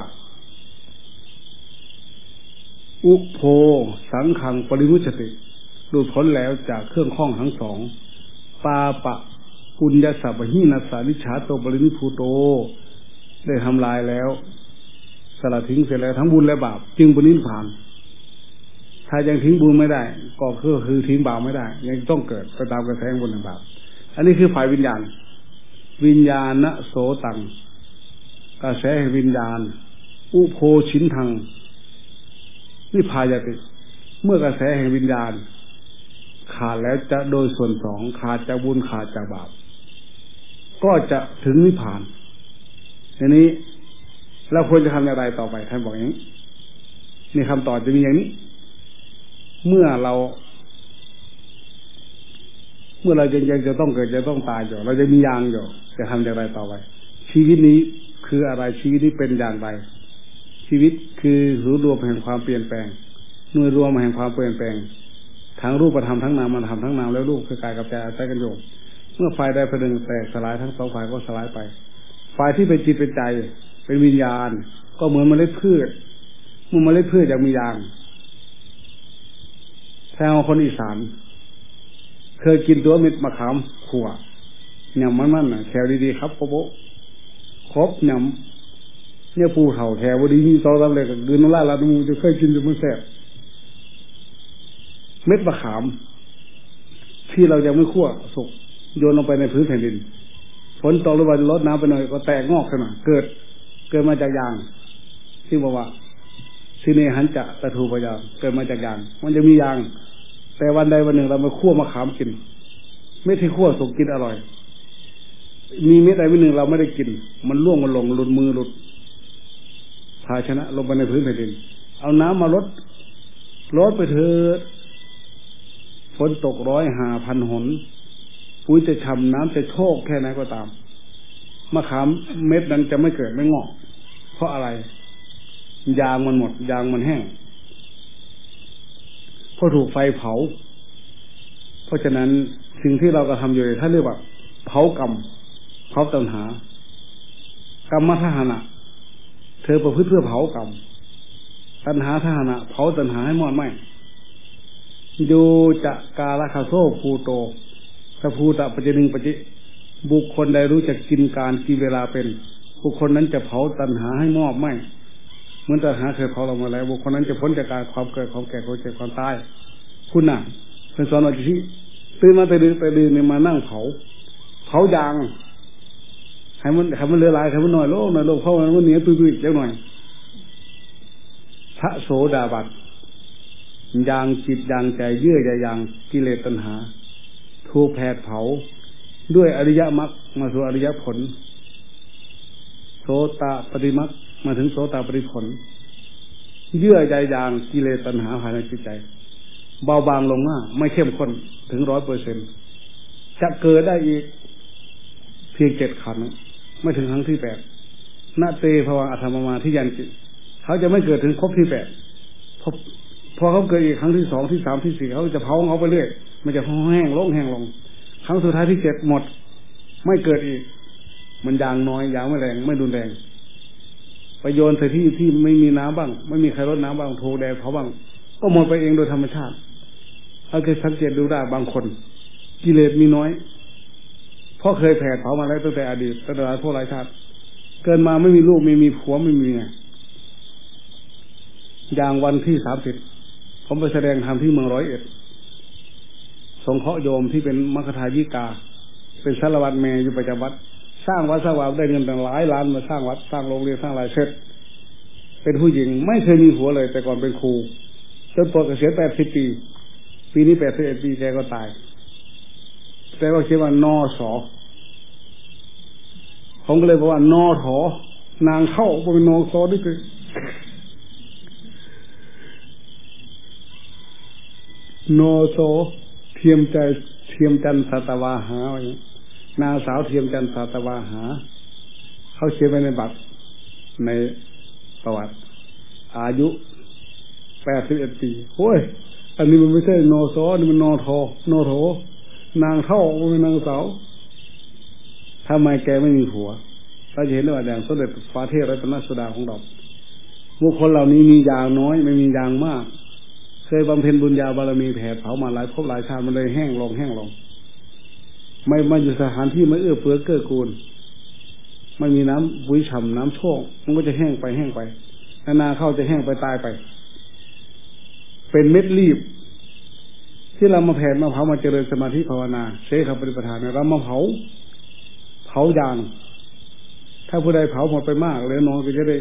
อุโภสังขังปริมุจติหลุดพ้นแล้วจากเครื่องคล้องทั้งสองปาปะปุญญสัพหินัสสานิชาโตปรินิภูโตได้ทำลายแล้วสละทิ้งเสร็จแล้วทั้งบุญและบาปจึงปรินิพพานถ้ายังทิ้งบุญไม่ได้ก็คือคือทิ้งบาปไม่ได้ยังต้องเกิดไปตามกระแสบุญและบาปอันนี้คือฝ่ายวิญญาณวิญญาณโสตังกระแสแห่งวิญญาณอุโภชินทังนิพพายติเมื่อกระแสแห่งวิญญาณขาดแล้วจะโดยส่วนสองขาดจากบุญขาดจากบาปก็จะถึงนิพพานทีนี้เราควรจะทำอย่างไรต่อไปท่านบอกอย่างนี้นี่คำตอบจะมีอย่างนี้เมื่อเราเมื่อเรายังยังจะต้องเกิดจะต้องตายอยู่เราจะมียางอยู่จะทำอย่างไรต่อไปชีวิตนี้คืออะไรชีวิตนี้เป็นอย่างไรชีวิตคือศูนย์รวมแห่งความเปลี่ยนแปลงหน่วยรวมแห่งความเปลี่ยนแปลงทั้งรูปธรรมทั้งนามธรรมทั้งนามแล้วรูปคือกายกับใจอาศัยกันอยู่เมื่อฝ่ายใดฝ่ายหนึ่งแตกสลายทั้งสองฝ่ายก็สลายไปฝ่ายที่เป็นจิตเป็นใจเป็นวิญญาณก็เหมือนเมล็ดพืชเมื่อเมล็ดพืชยังมียางแทนคนอีสานเคยกินตัวเม็ดมะขามขั่วหยำมันมันแถวดีๆครับโป๊ะครบหยำเนี่ยปูเถ่าแถวดีมีซอสอะไรกับดืนน้ำลายลาดูจะเคยกินจนมันแสบเม็ดมะขามที่เรายังไม่คั่วสุกโยนลงไปในพื้นแผ่นดินฝนตกหรือว่าลดน้ำไปหน่อยก็แตกงอกขึ้นมาเกิดเกิดมาจากยางที่บอกว่าสิเนหันจะตะทูปยางเกิดมาจากยางมันจะมียางแต่วันใดวันหนึ่งเรามาคั่วมะขามกินเม็ดที่คั่วสุกกินอร่อยมีเม็ดใดเม็ดหนึ่งเราไม่ได้กินมันร่วงมันลงหลุดมือหลุดภาชนะลงไปในพื้นแผ่นดินเอาน้ำมาลดลดไปเถิดฝนตกร้อยหาพันหนปุ๋ยจะฉ่ำน้ำจะโชกแค่ไหนก็ตามมะขามเม็ดนั้นจะไม่เกิดไม่งอกเพราะอะไรยางมันหมดยางมันแห้งเพราะถูกไฟเผาเพราะฉะนั้นสิ่งที่เรากระทำอยู่ท่านเรียกว่าเผากรรมเผาตัณหากรรมทหานะเธอประพฤติเพื่อเผากรรมตัณหาทหานะเผาตัณหาให้มอดไหมดูจะกาลคาโซภูโตสภูตะปัจจนึงปัจจิบุคคลใดรู้จักกินการกินเวลาเป็นบุคคลนั้นจะเผาตัณหาให้มอดไหมเหมือนตัณหาเคยเผาเรามาแล้วบุคคลนั้นจะพ้นจากการความเกิดความแก่ความเจ็บความตายคุณน่ะเป็นสอนว่าที่ตื่นมาแต่ดื้อแต่ดื้อเนี่ยมานั่งเผาเผายางให้มันให้มันเหลือหลายให้มันน้อยลงน้อยลงเพราะมันเหนียวตุ้ยๆเล็กหน่อยพระโสดาบันยางจิตยางใจเยื่อใยยางกิเลสตัณหาถูกแผดเผาด้วยอริยมรรคมาสู่อริยผลโสตปฏิมรรคมาถึงโสตปฏิผลเยื่อใยยางกิเลสตัณหาภายในจิตใจเบาบางลงมากไม่เข้มข้นถึงร้อยเปอร์เซ็นต์จะเกิดได้อีกเพียงเจ็ดขันธ์ไม่ถึงครั้งที่แปดนาเตภวังอัธรรมมาที่ยันจิเขาจะไม่เกิดถึงครบที่แปดพอพอเขาเกิดอีกครั้งที่สองที่สามที่สี่เขาจะเผาเขาไปเรื่อยมันจะแห้งลงแห้งลงครั้งสุดท้ายที่เจ็ดหมดไม่เกิดอีกมันยางน้อยยางไม่แรงไม่รุนแรงไปโยนใส่ที่ที่ไม่มีน้ำบ้างไม่มีใครรดน้ำบ้างโทแดดเผาบ้างก็หมดไปเองโดยธรรมชาติเราเคยสังเกตดูได้บางคนกิเลสมีน้อยเพราะเคยแผดเผามาแล้วตั้งแต่อดีตตั้งแต่หลายพวกหลายชาติเกินมาไม่มีลูกไม่มีผัวไม่มีเมียอย่างวันที่สามสิบผมไปแสดงธรรมที่เมืองร้อยเอ็ดสงเคราะห์โยมที่เป็นมคทายิกาเป็นสารวัตรแม่อยู่ประจำวัดสร้างวัดสร้างวัดได้เงินตั้งหลายล้านมาสร้างวัดสร้างโรงเรียนสร้างหลายเชดเป็นผู้หญิงไม่เคยมีผัวเลยแต่ก่อนเป็นครูจนปลดเกษียณแปดสิบปีปีนี้แปดสิบเอ็ดปีแกก็ตายแต่ว่าเขียนว่านอสอผมก็เลยบอกว่านอถอนางเข้าเป็นนอสอนี่คือนอโสเทียมใจเทียมจันทร์สัตวาหานางสาวเทียมจันทร์สัตวาหาเขาเขียนไว้ในบัตรในประวัติอายุแปดสิบเอ็ดปีโอ้ยอันนี้มันไม่ใช่นอโสนี่มันนอทอนอโถนางเท่าเป็นนางสาวทำไมแกไม่มีผัวเราจะเห็นได้ว่าอย่างสมเด็จฟ้าเทพรัตนสุดาของเราบุคคลเหล่านี้มียางน้อยไม่มียางมากเคยบำเพ็ญบุญญาบารมีแผดเผามาหลายภพหลายชาติมันเลยแห้งลงแห้งลงไม่มาอยู่สถานที่ไม่เอื้อเฟื้อเกื้อกูลไม่มีน้ำบุ้ยฉ่ำน้ำโชคมันก็จะแห้งไปแห้งไปนาเข้าจะแห้งไปตายไปเป็นเม็ดรีบที่เรามาแผ่มาเผามาเจริญสมาธิภาวนาเสกปฏิปทานเรามาเผาเผายางถ้าผู้ใดเผาหมดไปมากเลยน้อยก็จะได้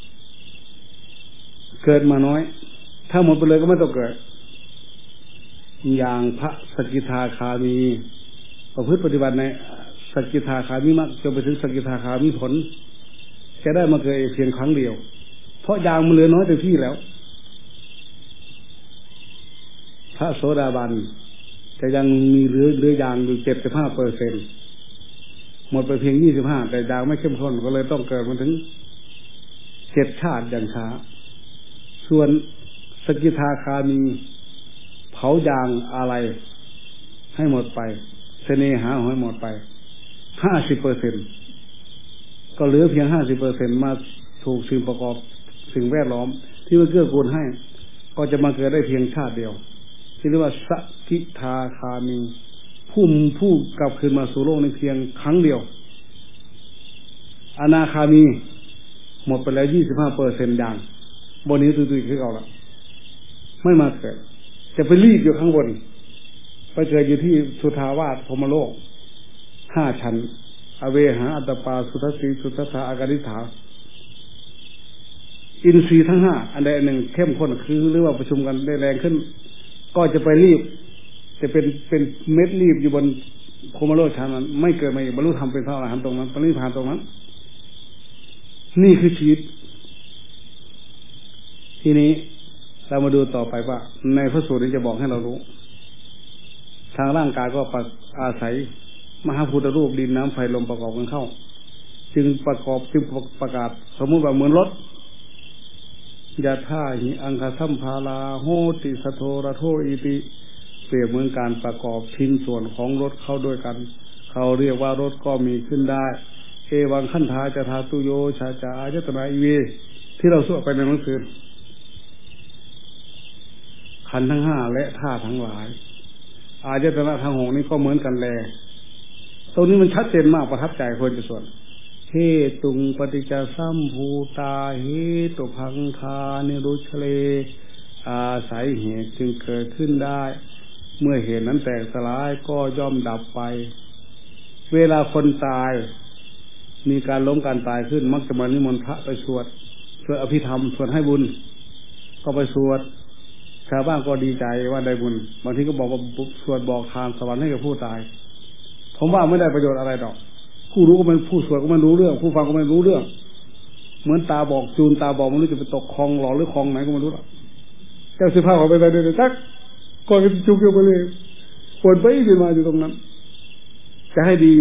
เกิดมาน้อยถ้าหมดไปเลยก็ไม่ต้องเกิดอย่างพระสกิทาคามีประพฤติปฏิบัติในสกิทาคามีมากจนไปถึงสกิทาคามีผลจะได้มาเกิดเพียงครั้งเดียวเพราะยางมันเหลือน้อยเต็มที่แล้วพระโสดาบันจะยังมีเหลือเหลือยางอยู่เจ็ดสิบห้าเปอร์เซ็นต์หมดไปเพียงยี่สิบห้าแต่ยางไม่เข้มข้นก็เลยต้องเกิดมาถึงเจ็ดชาติอย่างช้าส่วนสกิทาคามีเผายางอะไรให้หมดไปเสน่หาให้หมดไปห้าสิบเปอร์เซ็นต์ก็เหลือเพียงห้าสิบเปอร์เซ็นต์มาถูกสิ่งประกอบสิ่งแวดล้อมที่มันเกื้อกูลให้ก็จะมาเกิดได้เพียงชาติเดียวที่เรียกว่าสกิทาคามีผู้ผู้กลับคืนมาสู่โลกในเพียงครั้งเดียวอนาคามีหมดไปแล้วยี่สิบห้าเปอร์เซ็นต์อย่างบนนี้ตุยๆคือเอาละไม่มาเกิดจะไปรีบอยู่ข้างบนไปเกิดอยู่ที่สุทาวาสพรหมโลกห้าชั้นอเวหาอัตตปาสุทัสสีสุทัสสาอากานิฐาอินทรีย์ทั้งห้าอันใดอันหนึ่งเข้มข้นคือหรือว่าประชุมกันได้แรงขึ้นก็จะไปรีบจะเป็นเป็นเม็ดรีบอยู่บนพรหมโลกฌานนั้นไม่เกิดมาอีกบรรลุธรรมเป็นพระอรหันต์ตรงนั้นปรินิพพานตรงนั้นนี่คือชีวิตทีนี้เรามาดูต่อไปว่าในพระสูตรนี้จะบอกให้เรารู้ทางร่างกายก็อาศัยมหาพุทธรูปดินน้ำไฟลมประกอบกันเข้าจึงประกอบจึงประกาศสมมุติว่าเหมือนรถยะท่าหิอังคสัมภาราโหติสโทระโทอิติเปรียบเหมือนการประกอบชิ้นส่วนของรถเข้าด้วยกันเขาเรียกว่ารถก็มีขึ้นได้เอวังขันธาจะทาตุโยชาจาอาจตนาอีเวที่เราสวดไปในหนังสือขันธ์ทั้งห้าและธาตุทั้งหลายอาจตนะทั้งหกนี้ก็เหมือนกันแลตรงนี้มันชัดเจนมากประทับใจคนจะสวดเฮตุงปฏิจจสัมภูตาเฮตุพังคานิรุชเลอาศัยเหตุจึงเกิดขึ้นได้เมื่อเหตุนั้นแตกสลายก็ย่อมดับไปเวลาคนตายมีการล้มการตายขึ้นมักจะมานิมนต์พระไปสวดสวดอภิธรรมสวดให้บุญก็ไปสวดชาวบ้านก็ดีใจว่าได้บุญบางทีก็บอกว่าสวดบอกทางสวรรค์ให้กับผู้ตายผมว่าไม่ได้ประโยชน์อะไรหรอกผู้รู้ก็มันผู้สวดก็มันรู้เรื่องผู้ฟังก็มันรู้เรื่องเหมือนตาบอกจูนตาบอกมันรู้จะไปตกคลองหลอหรือคลองไหนก็ไม่รู้หรอกเจ้าสิพาเขาไปไปเดินจักก่อนจะจุกเกี่ยวไปเลยปวดไปขึ้นมาอยู่ตรงนั้นจะให้ดี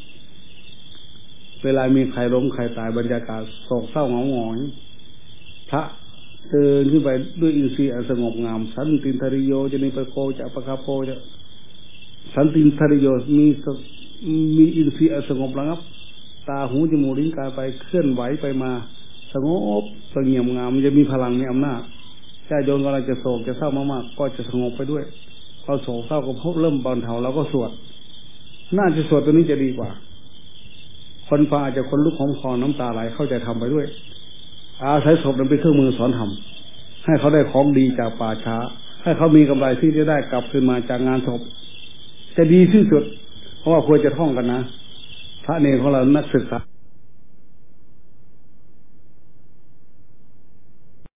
เวลามีใครล้มใครตายบรรยากาศโศกเศร้าเหงาหงอยพระเดินขึ้นไปด้วยอินทรีย์อันสงบงามสันตินทริโยจะนิปโกจะปะคาโปจะสันตินทริโยมีมีอินทรีย์อันสงบระงับตาหูจมูกลิ้นกายไปเคลื่อนไหวไปมาสงบสงบงามจะมีพลังมีอำนาจญาติโยมกำลังจะโศกจะเศร้ามากๆก็จะสงบไปด้วยเราโศกเศร้าก็พบเริ่มบรรเทาเราก็สวดน่าจะสวดตัวนี้จะดีกว่าคนฟังอาจจะคนลุกของคอน้ำตาไหลเข้าใจทำไปด้วยอาศัยศพนั้นเป็นเครื่องมือสอนทำให้เขาได้ของดีจากป่าช้าให้เขามีกำไรที่จะได้กลับคืนมาจากงานศพจะดีที่สุดเพราะว่าควรจะท่องกันนะพระเนรของเรานักศึกษา